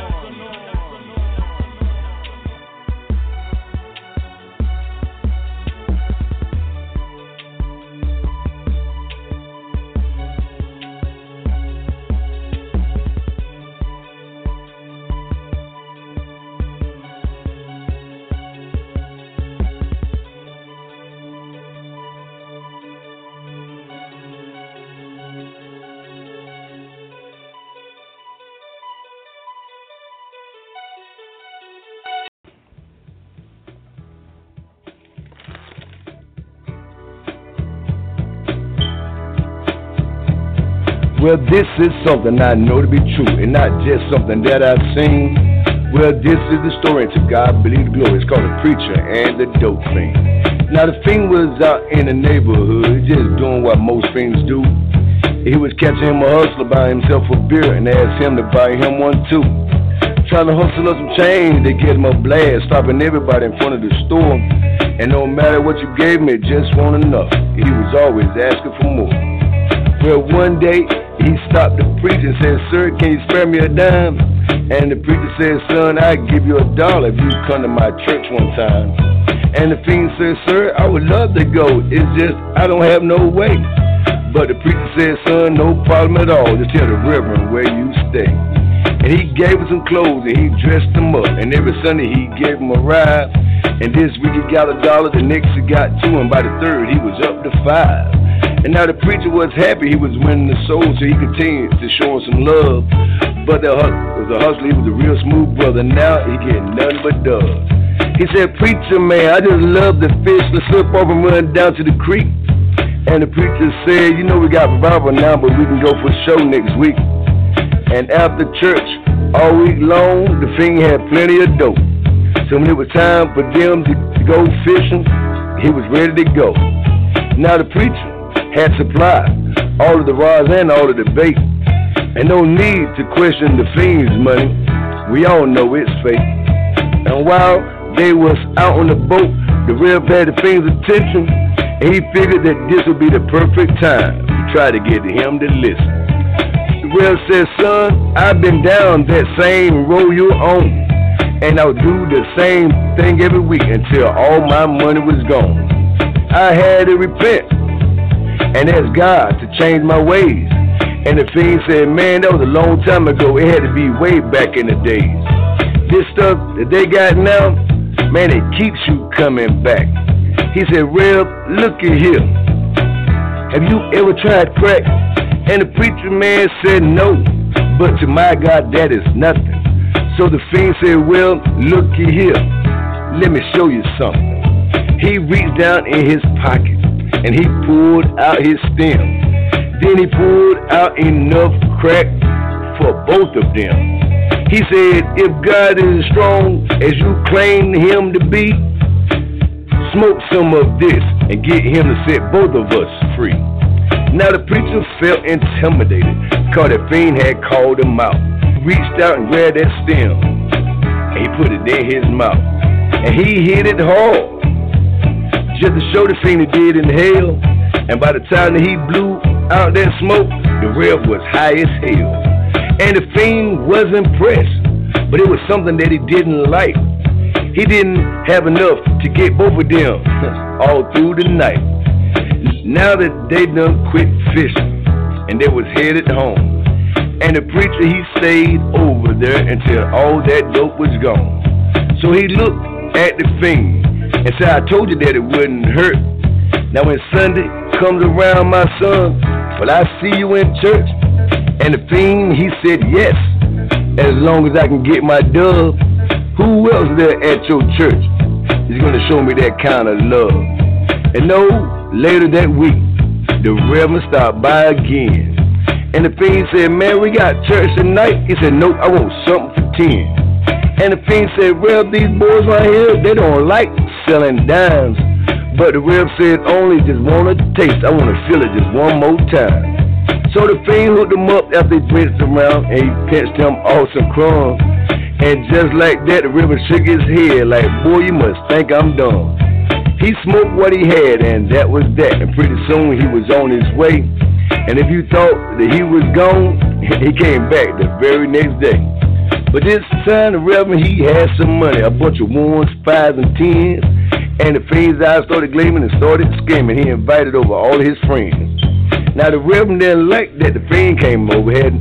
Well, this is something I know to be true, and not just something that I've seen. Well, this is the story, and to God be the glory. It's called The Preacher and the Dope Fiend. Now, the fiend was out in the neighborhood, just doing what most fiends do. He was catching him a hustler buying himself a beer, and asked him to buy him one too. Trying to hustle up some change, they get him a blast, stopping everybody in front of the store. And no matter what you gave me, it just wasn't enough. He was always asking for more. Well, one day, he stopped the preacher and said, sir, can you spare me a dime? And the preacher said, son, I'd give you a dollar if you come to my church one time. And the fiend said, sir, I would love to go. It's just I don't have no way. But the preacher said, son, no problem at all. Just tell the reverend where you stay. And he gave him some clothes and he dressed him up. And every Sunday he gave him a ride. And this week he got a dollar, the next he got two, and by the third he was up to five. And now the preacher was happy, he was winning the soul, so he continued to show him some love. But the hustler was a hustler, he was a real smooth brother, now he getting nothing but dubs. He said, preacher man, I just love the fish, let's slip off and run down to the creek. And the preacher said, you know we got revival now, but we can go for show next week. And after church, all week long, the fiend had plenty of dope. So when it was time for them to, to go fishing, he was ready to go. Now the preacher had supplied all of the rods and all of the bait, and no need to question the fiend's money. We all know it's fake. And while they was out on the boat, the Rev had the fiend's attention, and he figured that this would be the perfect time to try to get him to listen. The Rev said, son, I've been down that same road you're on, and I'll do the same thing every week until all my money was gone. I had to repent and ask God to change my ways. And the fiend said, man, that was a long time ago. It had to be way back in the days. This stuff that they got now, man, it keeps you coming back. He said, Rev, look at here. Have you ever tried crack? And the preacher man said no, but to my God, that is nothing. So the fiend said, well, look at here. Let me show you something. He reached down in his pocket, and he pulled out his stem. Then he pulled out enough crack for both of them. He said, if God is as strong as you claim him to be, smoke some of this and get him to set both of us free. Now the preacher felt intimidated, cause the fiend had called him out. Reached out and grabbed that stem, and he put it in his mouth, and he hit it hard, just to show the fiend he did in hell. And by the time that he blew out that smoke, the rev was high as hell. And the fiend was impressed, but it was something that he didn't like. He didn't have enough to get both of them all through the night. Now that they done quit fishing, and they was headed home, and the preacher, he stayed over there until all that dope was gone. So he looked at the fiend and said, I told you that it wouldn't hurt. Now when Sunday comes around, my son, will I see you in church? And the fiend, he said, yes, as long as I can get my dove. Who else there at your church is going to show me that kind of love? And no, later that week, the Reverend stopped by again. And the fiend said, man, we got church tonight. He said, nope, I want something for ten. And the fiend said, well, these boys right here, they don't like selling dimes. But the Rev said, only just want a taste. I want to feel it just one more time. So the fiend hooked him up after he rinsed him around, and he pinched him off some crumbs. And just like that, the Reverend shook his head like, boy, you must think I'm dumb. He smoked what he had, and that was that. And pretty soon he was on his way. And if you thought that he was gone, he came back the very next day. But this time the Reverend, he had some money, a bunch of ones, fives, and tens. And the fiend's eyes started gleaming and started screaming. He invited over all his friends. Now the Reverend didn't like that the fiend came over, had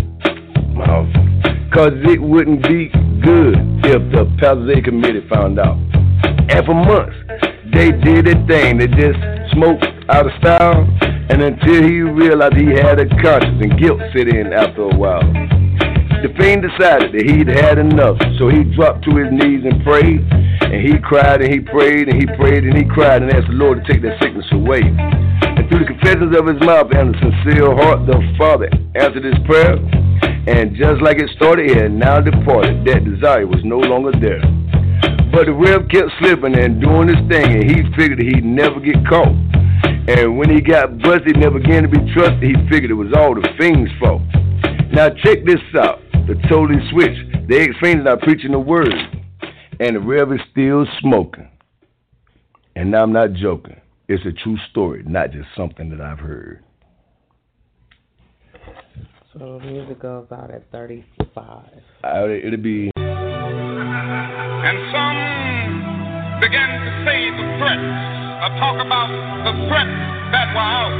well, cause it wouldn't be good if the Palisade Committee found out. And for months, they did their thing. They just smoked out of style, and until he realized he had a conscience and guilt set in after a while. The fiend decided that he'd had enough, so he dropped to his knees and prayed, and he cried and he prayed and he prayed and he cried and asked the Lord to take that sickness away. And through the confessions of his mouth and a sincere heart, the Father answered his prayer, and just like it started, it had now departed. That desire was no longer there. But the Rev kept slipping and doing his thing, and he figured he'd never get caught. And when he got busted, never again to be trusted, he figured it was all the fiend's fault. Now check this out. The totally switched. The ex-fiend is not preaching the word, and the Rev is still smoking. And now I'm not joking. It's a true story, not just something that I've heard. So the music goes out at thirty-five. Uh, it'll be. And some began to say the threats, or talk about the threats that were out.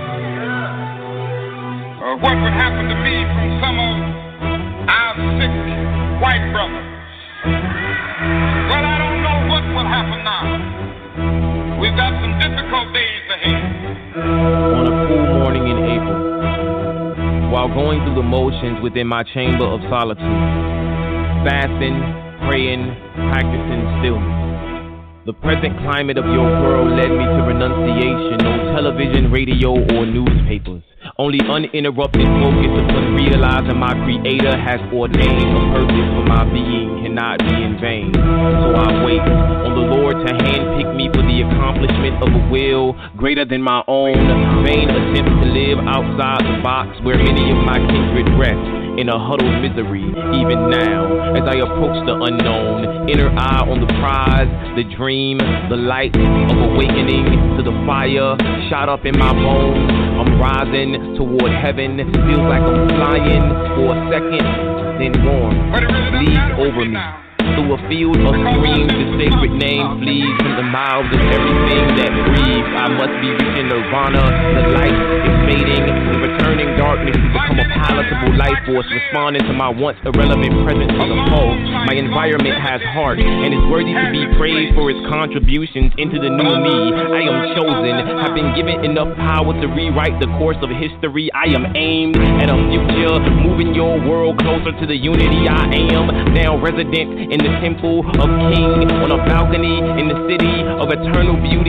Or what would happen to me from some of our sick white brothers. Well, I don't know what will happen now. We've got some difficult days ahead. On a cool morning in April, while going through the motions within my chamber of solitude, fasting, praying, practicing stillness, the present climate of your world led me to renunciation. No television, radio, or newspapers. Only uninterrupted focus upon realizing my Creator has ordained a purpose for my being cannot be in vain. So I wait on the Lord to handpick me for the accomplishment of a will greater than my own. Vain attempts to live outside the box where many of my kindred rest. In a huddled misery, even now, as I approach the unknown, inner eye on the prize, the dream, the light of awakening to the fire shot up in my bones. I'm rising toward heaven, feels like I'm flying for a second, then warm, bleeds over me. Through a field of dreams, the sacred name flees from the mouths of everything that breathes. I must be reaching nirvana. The light is fading. The returning darkness has become a palatable life force, responding to my once irrelevant presence as a pulse. My environment has heart and is worthy to be praised for its contributions into the new me. I am chosen, have been given enough power to rewrite the course of history. I am aimed at a future, moving your world closer to the unity I am. Now resident in the temple of King, on a balcony in the city of eternal beauty. Fire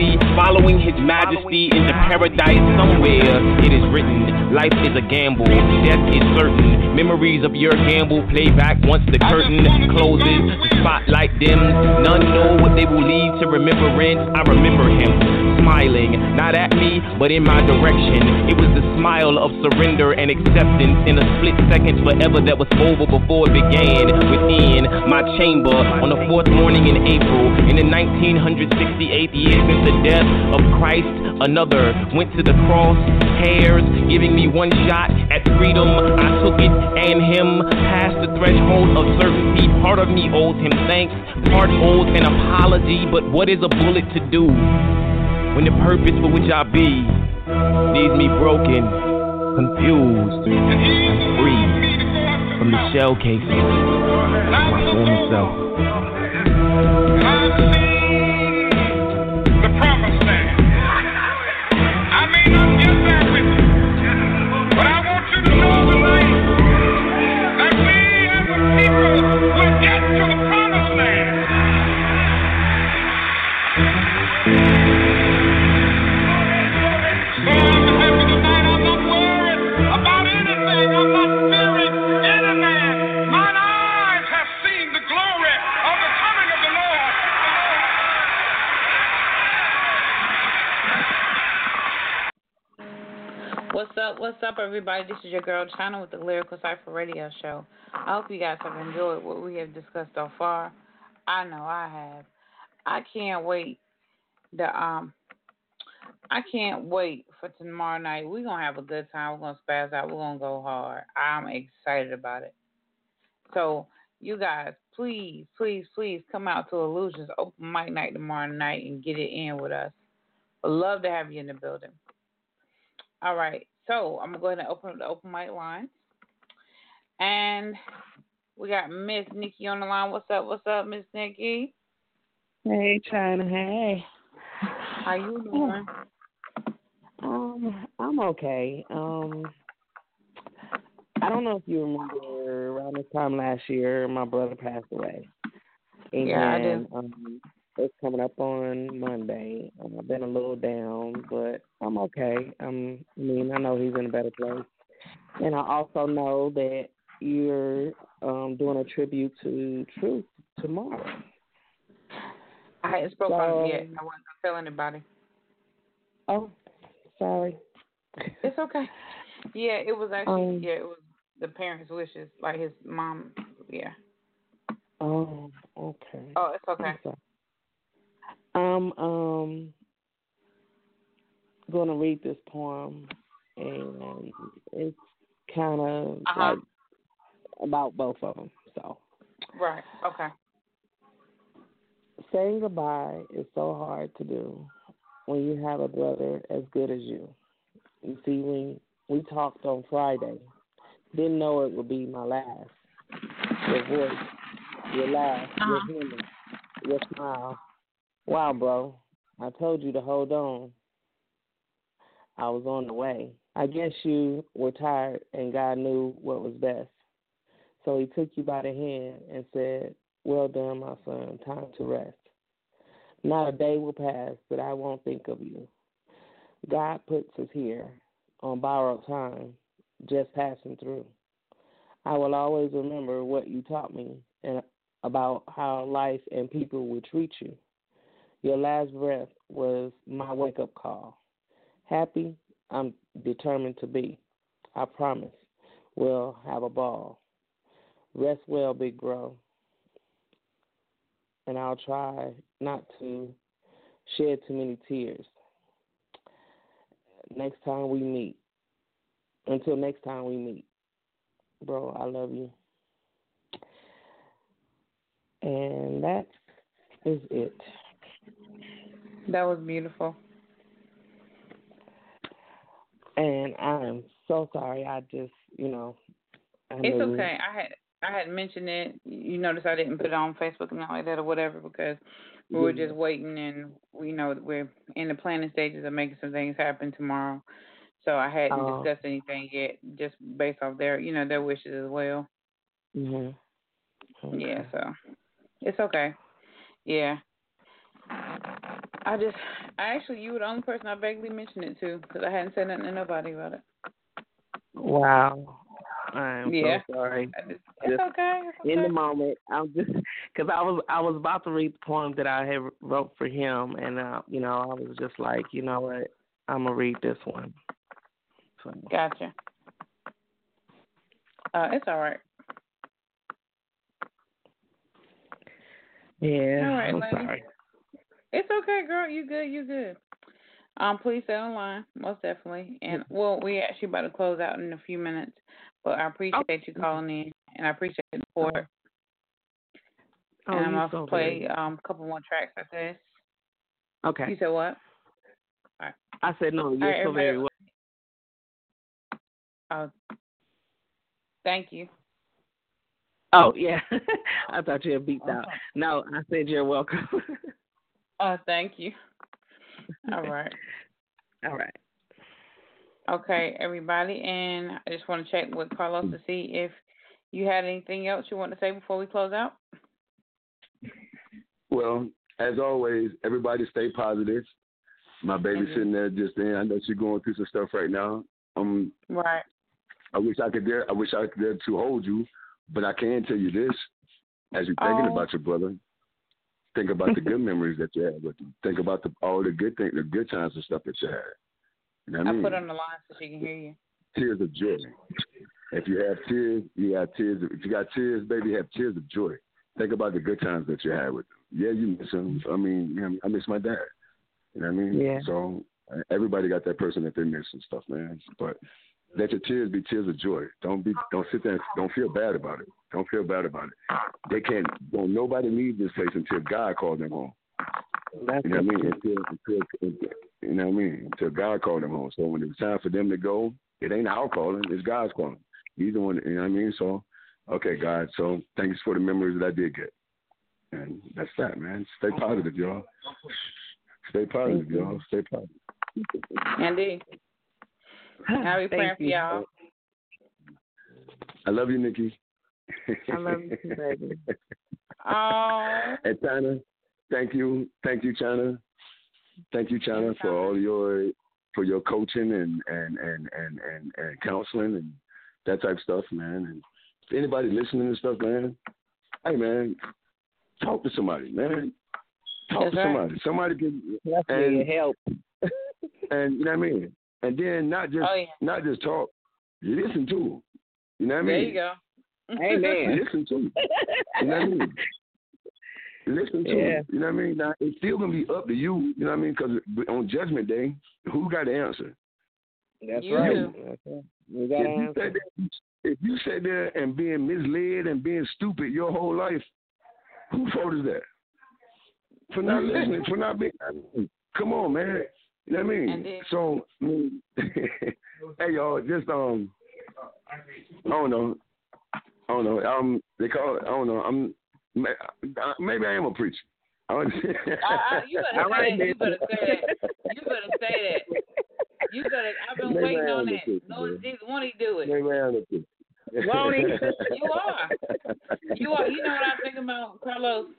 following His Majesty into paradise somewhere. It is written, life is a gamble, death is certain. Memories of your gamble play back once the curtain closes, the spotlight dims. None know what they will leave to remembrance. I remember Him smiling, not at me, but in my direction. It was the smile of surrender and acceptance. In a split second, forever that was over before it began. Within my chamber on the fourth morning in April, in the nineteen sixty-eighth year since the death of Christ, another went to the cross, hairs giving me one shot at freedom. I took it and Him past the threshold of certainty. Part of me owes Him thanks, part owes an apology. But what is a bullet to do when the purpose for which I be leaves me broken, confused, and free from the shell casing of my former self? The promised land. I may not get there with you, but I want you to know tonight that we as a people will get to the promised land. So I'm happy tonight. I'm not worried about anything. I'm not fearing any man. Mine eyes have seen the glory of the coming of the Lord. What's up, what's up, everybody? This is your girl, China, with the Lyrical Cipher Radio Show. I hope you guys have enjoyed what we have discussed so far. I know I have. I can't wait. The um, I can't wait for tomorrow night. We're going to have a good time. We're going to spaz out. We're going to go hard. I'm excited about it. So, you guys, please, please, please come out to Illusions Open Mic Night tomorrow night and get it in with us. I'd love to have you in the building. All right, so I'm going to go ahead and open up the open mic line. And we got Miss Nikki on the line. What's up, what's up, Miss Nikki? Hey, China, hey. How you doing? Um, I'm okay. Um, I don't know if you remember around this time last year, my brother passed away. And, Yeah, I do. Um, it's coming up on Monday. Um, I've been a little down, but I'm okay. Um, I mean, I know he's in a better place. And I also know that you're um, doing a tribute to Truth tomorrow. I hadn't spoken So, on it yet. I wasn't going to tell anybody. Oh, sorry. It's okay. Yeah, it was actually, Um, yeah, it was the parents' wishes, like his mom, yeah. Oh, okay. Oh, it's okay. I'm sorry. I'm um going to read this poem, and it's kind of Uh-huh. like about both of them. So, Right, okay. saying goodbye is so hard to do when you have a brother as good as you. You see, when we talked on Friday, didn't know it would be my last. Your voice, your laugh, Uh-huh. your humor, your smile. Wow, bro, I told you to hold on. I was on the way. I guess you were tired and God knew what was best. So He took you by the hand and said, well done, my son, time to rest. Not a day will pass that I won't think of you. God puts us here on borrowed time, just passing through. I will always remember what you taught me and about how life and people will treat you. Your last breath was my wake-up call. Happy, I'm determined to be. I promise we'll have a ball. Rest well, big bro. And I'll try not to shed too many tears. Next time we meet. Until next time we meet. Bro, I love you. And that is it. That was beautiful. And I am so sorry. I just, you know, I It's knew. okay. I had I had mentioned it. You notice I didn't put it on Facebook and all like that or whatever because we were Yeah. just waiting and we know we're in the planning stages of making some things happen tomorrow. So I hadn't Oh. discussed anything yet, just based off their, you know, their wishes as well. Mhm. Okay. Yeah, so it's okay. Yeah. I just, I actually, you were the only person I vaguely mentioned it to because I hadn't said nothing to nobody about it. Wow. I'm Yeah. so sorry. It's Just okay. It's okay. in the moment, I'm just because I was I was about to read the poem that I had wrote for him, and uh, you know, I was just like, you know what, I'm gonna read this one. So. Gotcha. Uh, it's all right. Yeah. All right, I'm lady. sorry. It's okay, girl. You good? You good? Um, please stay online, most definitely. And well, we actually about to close out in a few minutes, but I appreciate Oh. you calling in, and I appreciate the support. Oh, and I'm you're gonna so play very- um a couple more tracks after this. Okay. You said what? All right. I said no. You're All right, so very everybody- well. Oh, thank you. Oh yeah, I thought you had beeped out. No, I said you're welcome. Oh, thank you. All right. All right. Okay, everybody, and I just want to check with Carlos to see if you had anything else you want to say before we close out. Well, as always, everybody stay positive. My baby Mhm. sitting there just in. I know she's going through some stuff right now. Um, Right. I wish I could dare. I wish I could dare to hold you, but I can tell you this: as you're thinking Oh. about your brother, think about the good memories that you had with him. Think about the, all the good things, the good times and stuff that you had. You know what I I mean? put on the line so she can hear you. Tears of joy. If you have tears, you have tears. If you got tears, baby, you have tears of joy. Think about the good times that you had with him. Yeah, you miss him. I mean, you know, I miss my dad. You know what I mean? Yeah. So uh, everybody got that person that they miss and stuff, man. But let your tears be tears of joy. Don't be. Don't sit there. And, don't feel bad about it. Don't feel bad about it. They can't. Don't nobody leave this place until God calls them home. That's You know what I mean? Until, until, until, you know what I mean? Until God called them home. So when it's time for them to go, it ain't our calling, it's God's calling. He's the one, you know what I mean? So, okay, God, so thanks for the memories that I did get. And that's that, man. Stay positive, y'all. Stay positive, y'all. Stay positive. Indeed. I'll be praying Thank for you. y'all. I love you, Nikki. I love you too, baby. Oh. And China, thank you. Thank you, China. Thank you, China, for all your for your coaching and and, and, and, and, and counseling and that type of stuff, man. And if anybody listening to stuff, man, hey man, talk to somebody, man. Talk That's to right. somebody. Somebody can That's and me, help. and you know what I mean? And then not just Oh, yeah. not just talk, listen to them. You know what I mean? There you go. Amen. Listen to them. You know what I mean? Listen to Yeah. them. You know what I mean? Now, it's still going to be up to you, you know what I mean? Because on Judgment Day, who got the answer? That's You right. do. That's right. You got If to you, answer. sit there, if you sit there and being misled and being stupid your whole life, whose fault is that? For not listening, for not being. I mean, come on, man. You know what I mean? Indeed. So, I mean, hey, y'all, just, um, I don't know. I don't know. Um, they call it, I don't know. I'm, maybe I am a preacher. I don't- Uh, uh, you better All say right, that. man. You better say that. You better say that. You better. I've been Maybe waiting I on am a that. preacher, Lord man. Jesus, won't he do it? Maybe I am a preacher. Won't he? You are. You are. You know what I'm thinking about, Carlos?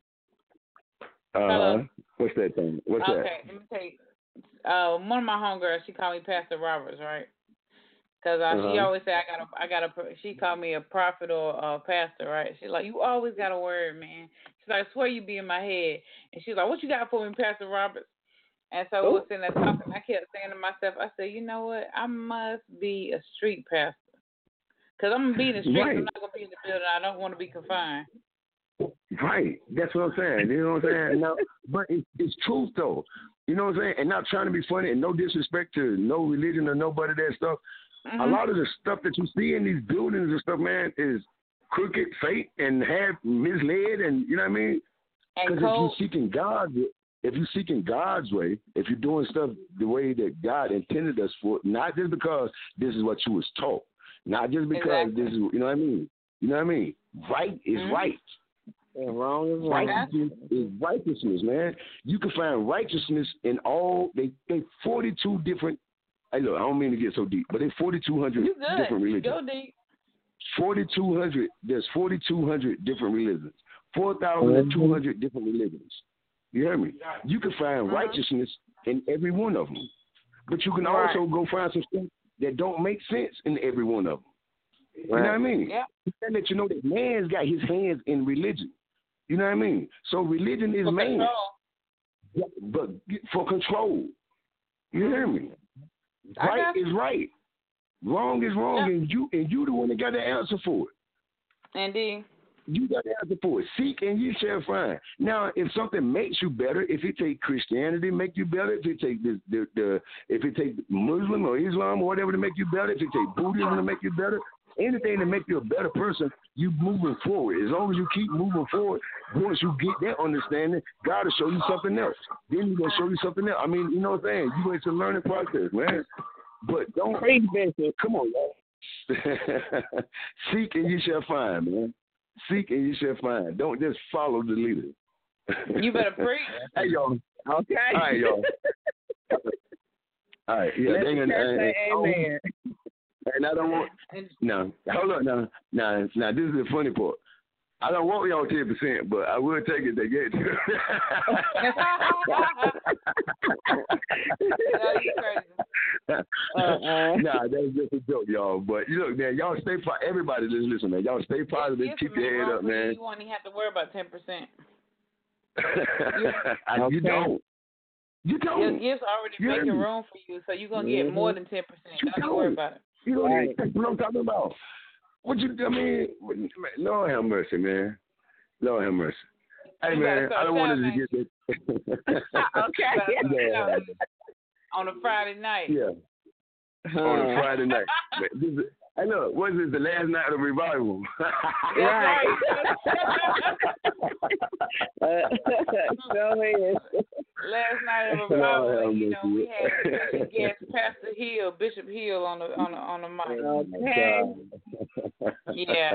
Uh-huh. What's that thing? What's okay, that? let me tell you. Uh, one of my homegirls, she called me Pastor Roberts, right? Because uh, she Uh-huh. always say I got a, I got a. She called me a prophet or a pastor, right? She's like, you always got a word, man. She's like, I swear you be in my head. And she's like, what you got for me, Pastor Roberts? And so we was sitting there talking. I kept saying to myself, I said, you know what? I must be a street pastor. Because I'm going to be in the streets. Right. I'm not going to be in the building. I don't want to be confined. Right. That's what I'm saying. You know what I'm saying? No, but it, it's truth, though. You know what I'm saying? And not trying to be funny and no disrespect to no religion or nobody that stuff. Mm-hmm. A lot of the stuff that you see in these buildings and stuff, man, is crooked, fake, and have misled, and you know what I mean? And Because if you're cold. seeking God, if you're seeking God's way, if you're doing stuff the way that God intended us for, not just because this is what you was taught, not just because Exactly. this is, you know what I mean? You know what I mean? Right is Mhm. right. And wrong is wrong. Righteousness is righteousness, man. You can find righteousness in all they they forty-two different. Hey, look, I don't mean to get so deep, but they forty-two hundred You good. different religions. Go deep. forty-two hundred. There's forty-two hundred different religions. Four thousand two hundred different religions. You hear me? You can find Uh-huh. righteousness in every one of them. But you can Right. also go find some stuff that don't make sense in every one of them. You know what I mean? Yeah. That let you know that man's got his hands in religion. You know what I mean? So religion is For man. control. Yeah, but for control. You hear me? I Right got you. is right. Wrong is wrong, Yeah. and you and you the one that got the answer for it. Indeed. You got the answer for it. Seek and you shall find. Now, if something makes you better, if it take Christianity make you better, if it take the, the, the if it take Muslim or Islam or whatever to make you better, if it take Buddhism to make you better, anything to make you a better person, you moving forward. As long as you keep moving forward, once you get that understanding, God will show you something else. Then He's gonna show you something else. I mean, you know what I'm saying? You it's a learning process, man. But don't Praise Bishop. Come on, man. Seek and you shall find, man. Seek and you shall find. Don't just follow the leader. You better preach. Hey, y'all. Okay. All right, y'all. All right. Yeah, Let they the gonna- church say uh, amen. And I don't want. No, hold on. Now, now, now, this is the funny part. I don't want y'all ten percent, but I will take it. They get it. Uh-uh. Nah, that's just a joke, y'all. But you look, man, y'all stay positive. Everybody just listen, man. Y'all stay positive. Yes, Keep man, your head wrong up, for you. man. You won't even have to worry about ten percent. I, You Okay. don't. You Your don't. gifts already You hear making me? room for you, so you're going to get Mhm. more than ten percent. You Don't even worry don't. about it. You don't Right. even think what I'm talking about. What you? I mean, Lord have mercy, man. Lord have mercy. Hey, You better man, start I don't want us to shouting, get this. Okay. Yeah. On a Friday night. Yeah. Huh. On a Friday night. Man, this is, hey, look, what is this? The last night of revival. Right. Uh, Go ahead. Last night of Lord revival, have you know, we mercy. had special guest Pastor Hill, Bishop Hill on the on the on the mic. Okay. Yeah.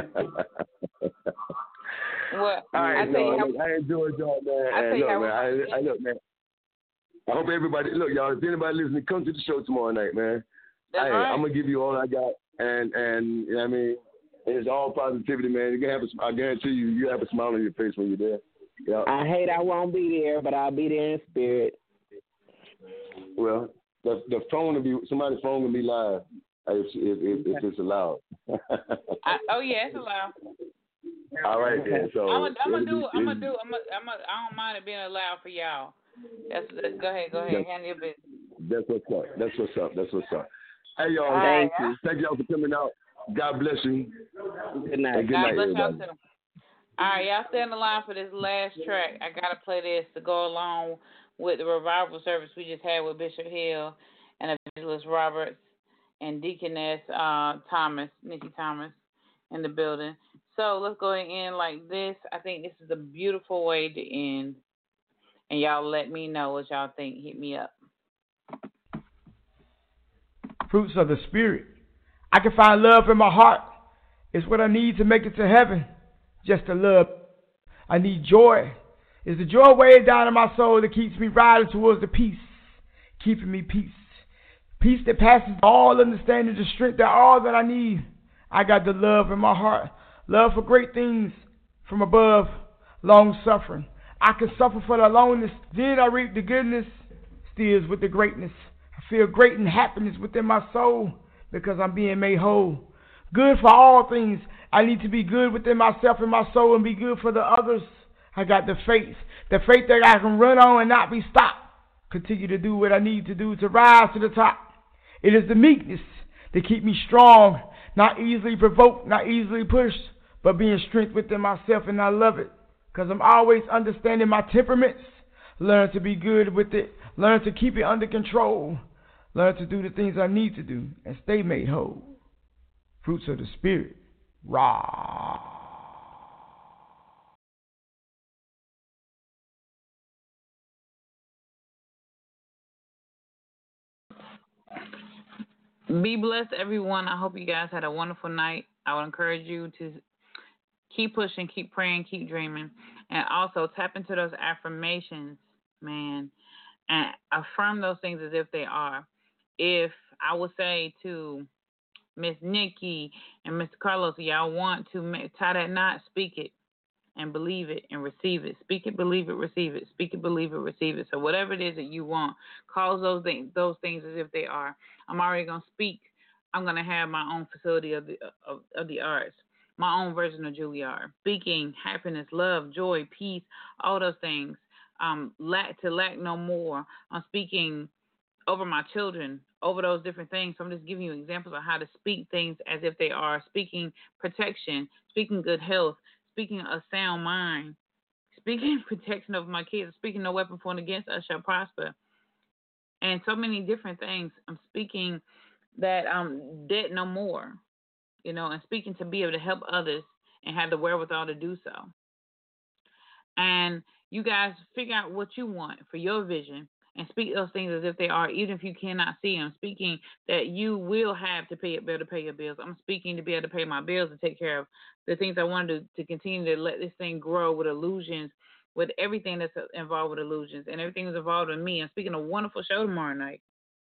Well, All right, I tell you no, how, look, I enjoyed y'all, man. I And tell you look, how man, we- I, I look, man. I hope everybody look, y'all. If anybody listening, come to the show tomorrow night, man. That's Hey, right. I'm gonna give you all I got, and and you know what I mean, it's all positivity, man. You can have a, I guarantee you, you have a smile on your face when you're there. Yeah. I hate I won't be there, but I'll be there in spirit. Well, the the phone will be somebody's phone will be live if if, if, if it's allowed. I, oh yeah, it's allowed. All right, then. So I'm gonna I'm gonna it'll do be- I'm gonna it'll- do I'm gonna, I'm gonna, I don't mind it being allowed for y'all. That's, that's go ahead, go ahead, That's- handle your business. That's what's up. That's what's up. That's what's up. Hey, y'all. Thank you. Thank y'all for coming out. God bless you. Good night. And good God night, bless y'all everybody. too. All right, y'all stay on the line for this last track. I gotta play this to go along with the revival service we just had with Bishop Hill and Evangelist Roberts and Deaconess uh, Thomas, Nikki Thomas, in the building. So let's go ahead and end like this. I think this is a beautiful way to end. And y'all let me know what y'all think. Hit me up. Fruits of the Spirit. I can find love in my heart. It's what I need to make it to heaven. Just to love. I need joy. It's the joy way down in my soul that keeps me riding towards the peace. Keeping me peace. Peace that passes all understanding, the strength that all that I need. I got the love in my heart. Love for great things from above. Long suffering. I can suffer for the loneliness. Then I reap the goodness. Steals with the greatness. I feel great and happiness within my soul because I'm being made whole. Good for all things. I need to be good within myself and my soul and be good for the others. I got the faith. The faith that I can run on and not be stopped. Continue to do what I need to do to rise to the top. It is the meekness that keep me strong. Not easily provoked, not easily pushed, but being strength within myself, and I love it. Because I'm always understanding my temperaments. Learn to be good with it. Learn to keep it under control. Learn to do the things I need to do and stay made whole. Fruits of the Spirit. Rah. Be blessed, everyone. I hope you guys had a wonderful night. I would encourage you to keep pushing, keep praying, keep dreaming, and also tap into those affirmations, man, and affirm those things as if they are. If I would say to Miss Nikki and Mister Carlos, y'all want to make, tie that knot, speak it. and believe it and receive it. Speak it, believe it, receive it. Speak it, believe it, receive it. So whatever it is that you want, call those things, those things as if they are. I'm already going to speak. I'm going to have my own facility of the of, of the arts, my own version of Juilliard. Speaking happiness, love, joy, peace, all those things. Um, lack to lack no more. I'm speaking over my children, over those different things. So I'm just giving you examples of how to speak things as if they are. Speaking protection, speaking good health, speaking a sound mind, speaking protection of my kids, speaking no weapon formed against us shall prosper. And so many different things. I'm speaking that um debt no more, you know, and speaking to be able to help others and have the wherewithal to do so. And you guys figure out what you want for your vision and speak those things as if they are, even if you cannot see them. Speaking that you will have to pay, be able to pay your bills. I'm speaking to be able to pay my bills and take care of the things I want to to continue to let this thing grow with illusions, with everything that's involved with illusions and everything that's involved with me. I'm speaking a wonderful show tomorrow night.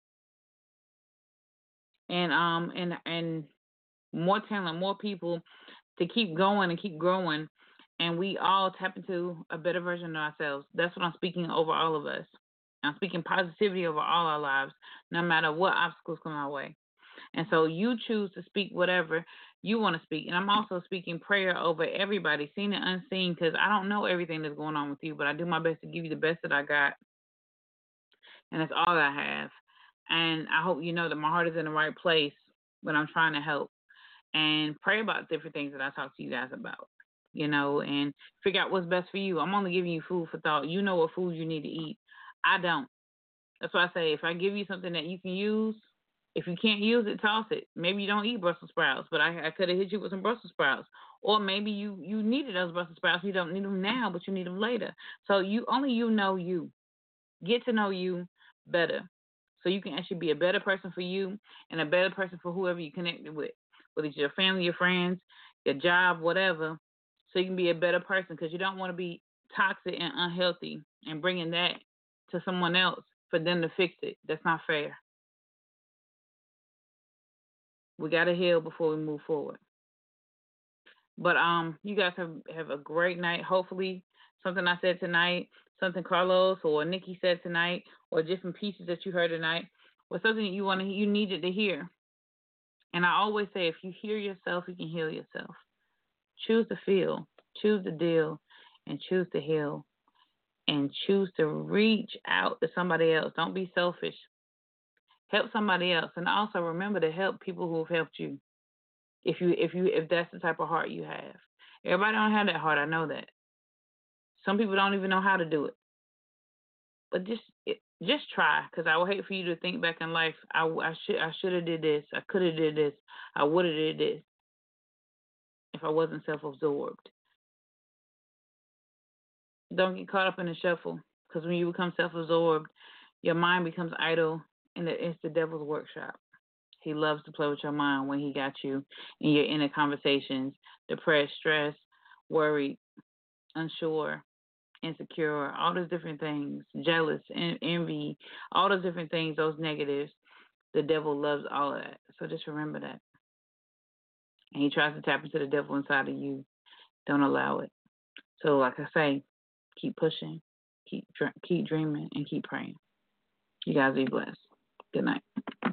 And um and and more talent, more people to keep going and keep growing, and we all tap into a better version of ourselves. That's what I'm speaking over all of us. I'm speaking positivity over all our lives, no matter what obstacles come our way. And so you choose to speak whatever you want to speak. And I'm also speaking prayer over everybody, seen and unseen, because I don't know everything that's going on with you, but I do my best to give you the best that I got. And that's all I have. And I hope you know that my heart is in the right place when I'm trying to help. And pray about different things that I talk to you guys about, you know, and figure out what's best for you. I'm only giving you food for thought. You know what food you need to eat. I don't. That's why I say if I give you something that you can use, if you can't use it, toss it. Maybe you don't eat Brussels sprouts, but I, I could have hit you with some Brussels sprouts. Or maybe you, you needed those Brussels sprouts. You don't need them now, but you need them later. So you only you know you. Get to know you better. So you can actually be a better person for you and a better person for whoever you connected with, whether it's your family, your friends, your job, whatever. So you can be a better person, because you don't want to be toxic and unhealthy and bringing that to someone else for them to fix it. That's not fair. We got to heal before we move forward. But um, you guys have, have a great night. Hopefully something I said tonight, something Carlos or Nikki said tonight, or different pieces that you heard tonight, was something that you want to, you needed to hear. And I always say, if you hear yourself, you can heal yourself. Choose to feel, choose to deal, and choose to heal, and choose to reach out to somebody else. Don't be selfish. Help somebody else, and also remember to help people who have helped you. If you, if you, if that's the type of heart you have. Everybody don't have that heart. I know that. Some people don't even know how to do it. But just, just try, because I would hate for you to think back in life. I, I should, I should have did this. I could have did this. I would have did this. If I wasn't self-absorbed. Don't get caught up in the shuffle, because when you become self-absorbed, your mind becomes idle, and it's the devil's workshop. He loves to play with your mind when he got you in your inner conversations, depressed, stressed, worried, unsure, insecure, all those different things, jealous, en- envy, all those different things, those negatives. The devil loves all of that. So just remember that. And he tries to tap into the devil inside of you. Don't allow it. So like I say, keep pushing, keep keep dreaming, and keep praying. You guys be blessed. Good night.